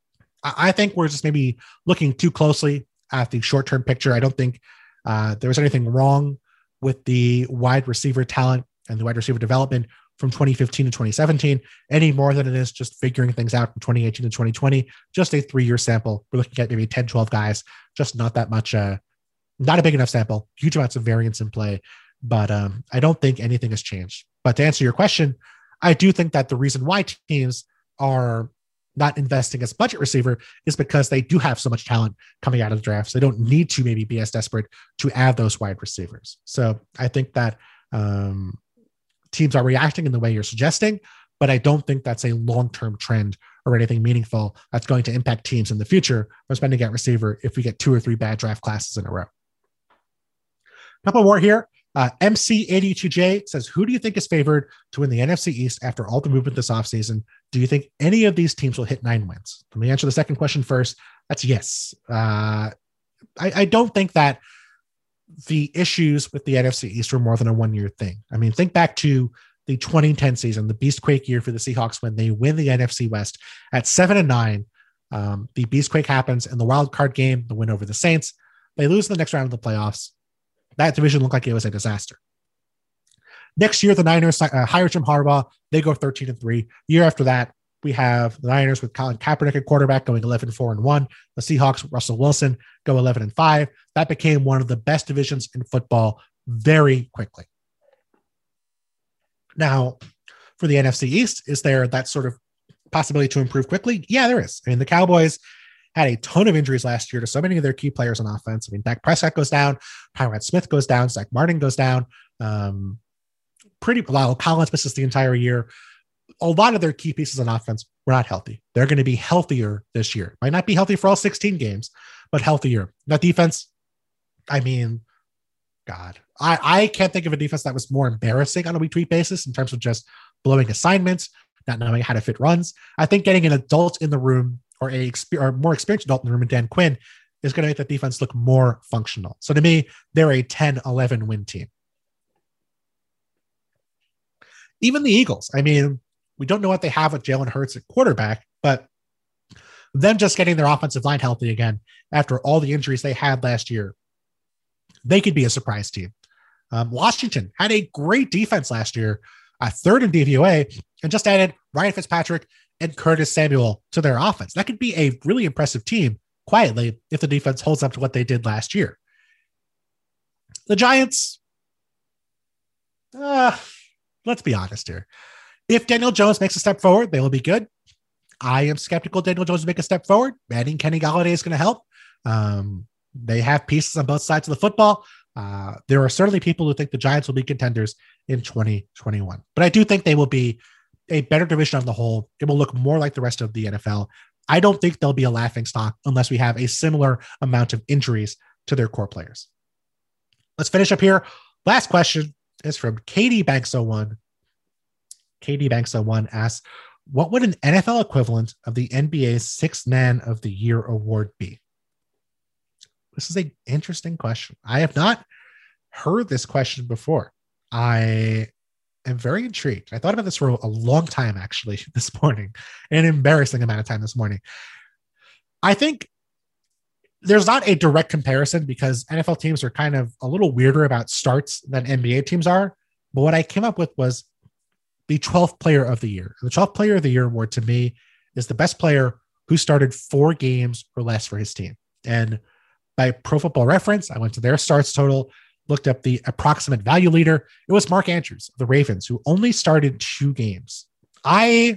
I think we're just maybe looking too closely at the short-term picture. I don't think uh, there was anything wrong with the wide receiver talent and the wide receiver development from twenty fifteen to twenty seventeen, any more than it is just figuring things out from twenty eighteen to twenty twenty, just a three-year sample. We're looking at maybe ten, twelve guys, just not that much, uh, not a big enough sample, huge amounts of variance in play, but um, I don't think anything has changed. But to answer your question, I do think that the reason why teams are not investing as budget receiver is because they do have so much talent coming out of the drafts. They don't need to maybe be as desperate to add those wide receivers. So I think that um, teams are reacting in the way you're suggesting, but I don't think that's a long-term trend or anything meaningful that's going to impact teams in the future from spending at receiver if we get two or three bad draft classes in a row. A couple more here. Uh, M C eighty-two J says, who do you think is favored to win the N F C East after all the movement this offseason? Do you think any of these teams will hit nine wins? Let me answer the second question first. That's yes. Uh, I, I don't think that the issues with the N F C East were more than a one-year thing. I mean, think back to the twenty ten season, the Beastquake year for the Seahawks when they win the N F C West at seven and nine. Um, the Beastquake happens in the wild card game, the win over the Saints. They lose in the next round of the playoffs. That division looked like it was a disaster. Next year, the Niners uh, hire Jim Harbaugh. They go thirteen and three. Year after that, we have the Niners with Colin Kaepernick at quarterback going eleven, four and one. The Seahawks, Russell Wilson, go eleven and five. That became one of the best divisions in football very quickly. Now, for the N F C East, is there that sort of possibility to improve quickly? Yeah, there is. I mean, the Cowboys had a ton of injuries last year to so many of their key players on offense. I mean, Dak Prescott goes down, Tyron Smith goes down, Zach Martin goes down. Um, pretty well, Collins misses the entire year. A lot of their key pieces on offense were not healthy. They're going to be healthier this year. Might not be healthy for all sixteen games, but healthier. That defense, I mean, God, I, I can't think of a defense that was more embarrassing on a week-to-week basis in terms of just blowing assignments, not knowing how to fit runs. I think getting an adult in the room or a or more experienced adult in the room, and Dan Quinn, is going to make that defense look more functional. So to me, they're a ten eleven win team. Even the Eagles, I mean, we don't know what they have with Jalen Hurts at quarterback, but them just getting their offensive line healthy again after all the injuries they had last year, they could be a surprise team. Um, Washington had a great defense last year, a third in D V O A, and just added Ryan Fitzpatrick and Curtis Samuel to their offense. That could be a really impressive team quietly if the defense holds up to what they did last year. The Giants, uh, let's be honest here. If Daniel Jones makes a step forward, they will be good. I am skeptical Daniel Jones will make a step forward. Adding Kenny Golladay is going to help. Um, they have pieces on both sides of the football. Uh, there are certainly people who think the Giants will be contenders in twenty twenty-one. But I do think they will be a better division on the whole. It will look more like the rest of the N F L. I don't think they'll be a laughing stock unless we have a similar amount of injuries to their core players. Let's finish up here. Last question is from Katie Banks oh one. Katie Banks oh one asks, what would an N F L equivalent of the N B A's Sixth Man of the Year award be? This is an interesting question. I have not heard this question before. I am very intrigued. I thought about this for a long time, actually, this morning, an embarrassing amount of time this morning. I think there's not a direct comparison because N F L teams are kind of a little weirder about starts than N B A teams are. But what I came up with was the twelfth player of the year. The twelfth player of the year award to me is the best player who started four games or less for his team. And by Pro Football Reference, I went to their starts total, looked up the approximate value leader. It was Mark Andrews of the Ravens, who only started two games. I,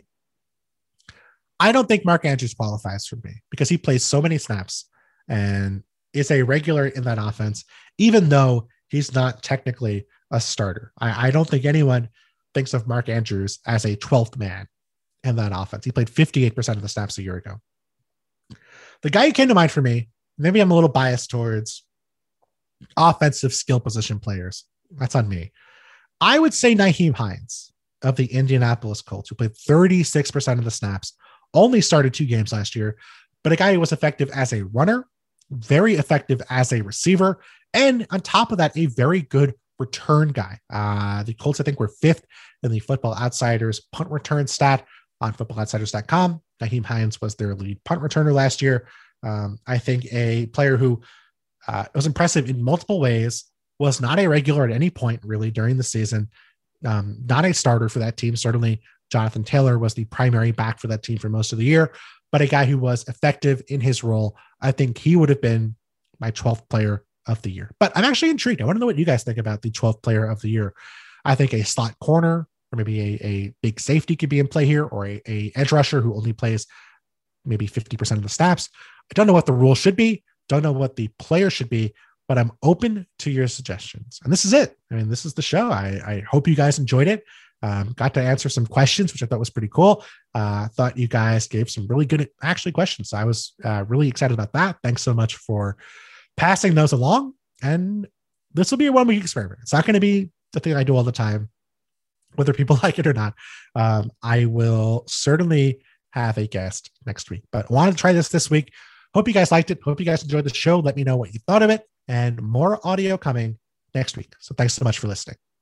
I don't think Mark Andrews qualifies for me because he plays so many snaps and is a regular in that offense, even though he's not technically a starter. I, I don't think anyone thinks of Mark Andrews as a twelfth man in that offense. He played fifty-eight percent of the snaps a year ago. The guy who came to mind for me, maybe I'm a little biased towards offensive skill position players. That's on me. I would say Nyheim Hines of the Indianapolis Colts, who played thirty-six percent of the snaps, only started two games last year, but a guy who was effective as a runner, very effective as a receiver, and on top of that, a very good return guy. Uh, the Colts, I think, were fifth in the Football Outsiders punt return stat on football outsiders dot com. Nyheim Hines was their lead punt returner last year. Um, I think a player who uh, was impressive in multiple ways, was not a regular at any point really during the season, um, not a starter for that team. Certainly Jonathan Taylor was the primary back for that team for most of the year, but a guy who was effective in his role. I think he would have been my twelfth player of the year. But I'm actually intrigued. I want to know what you guys think about the twelfth player of the year. I think a slot corner or maybe a, a big safety could be in play here, or a, a edge rusher who only plays maybe fifty percent of the snaps. I don't know what the rule should be. Don't know what the player should be, but I'm open to your suggestions. And this is it. I mean, this is the show. I, I hope you guys enjoyed it. Um, got to answer some questions, which I thought was pretty cool. I uh, thought you guys gave some really good, actually, questions. So I was uh, really excited about that. Thanks so much for passing those along. And this will be a one-week experiment. It's not going to be the thing I do all the time, whether people like it or not. Um, I will certainly have a guest next week, but I wanted to try this this week. Hope you guys liked it. Hope you guys enjoyed the show. Let me know what you thought of it, and more audio coming next week. So thanks so much for listening.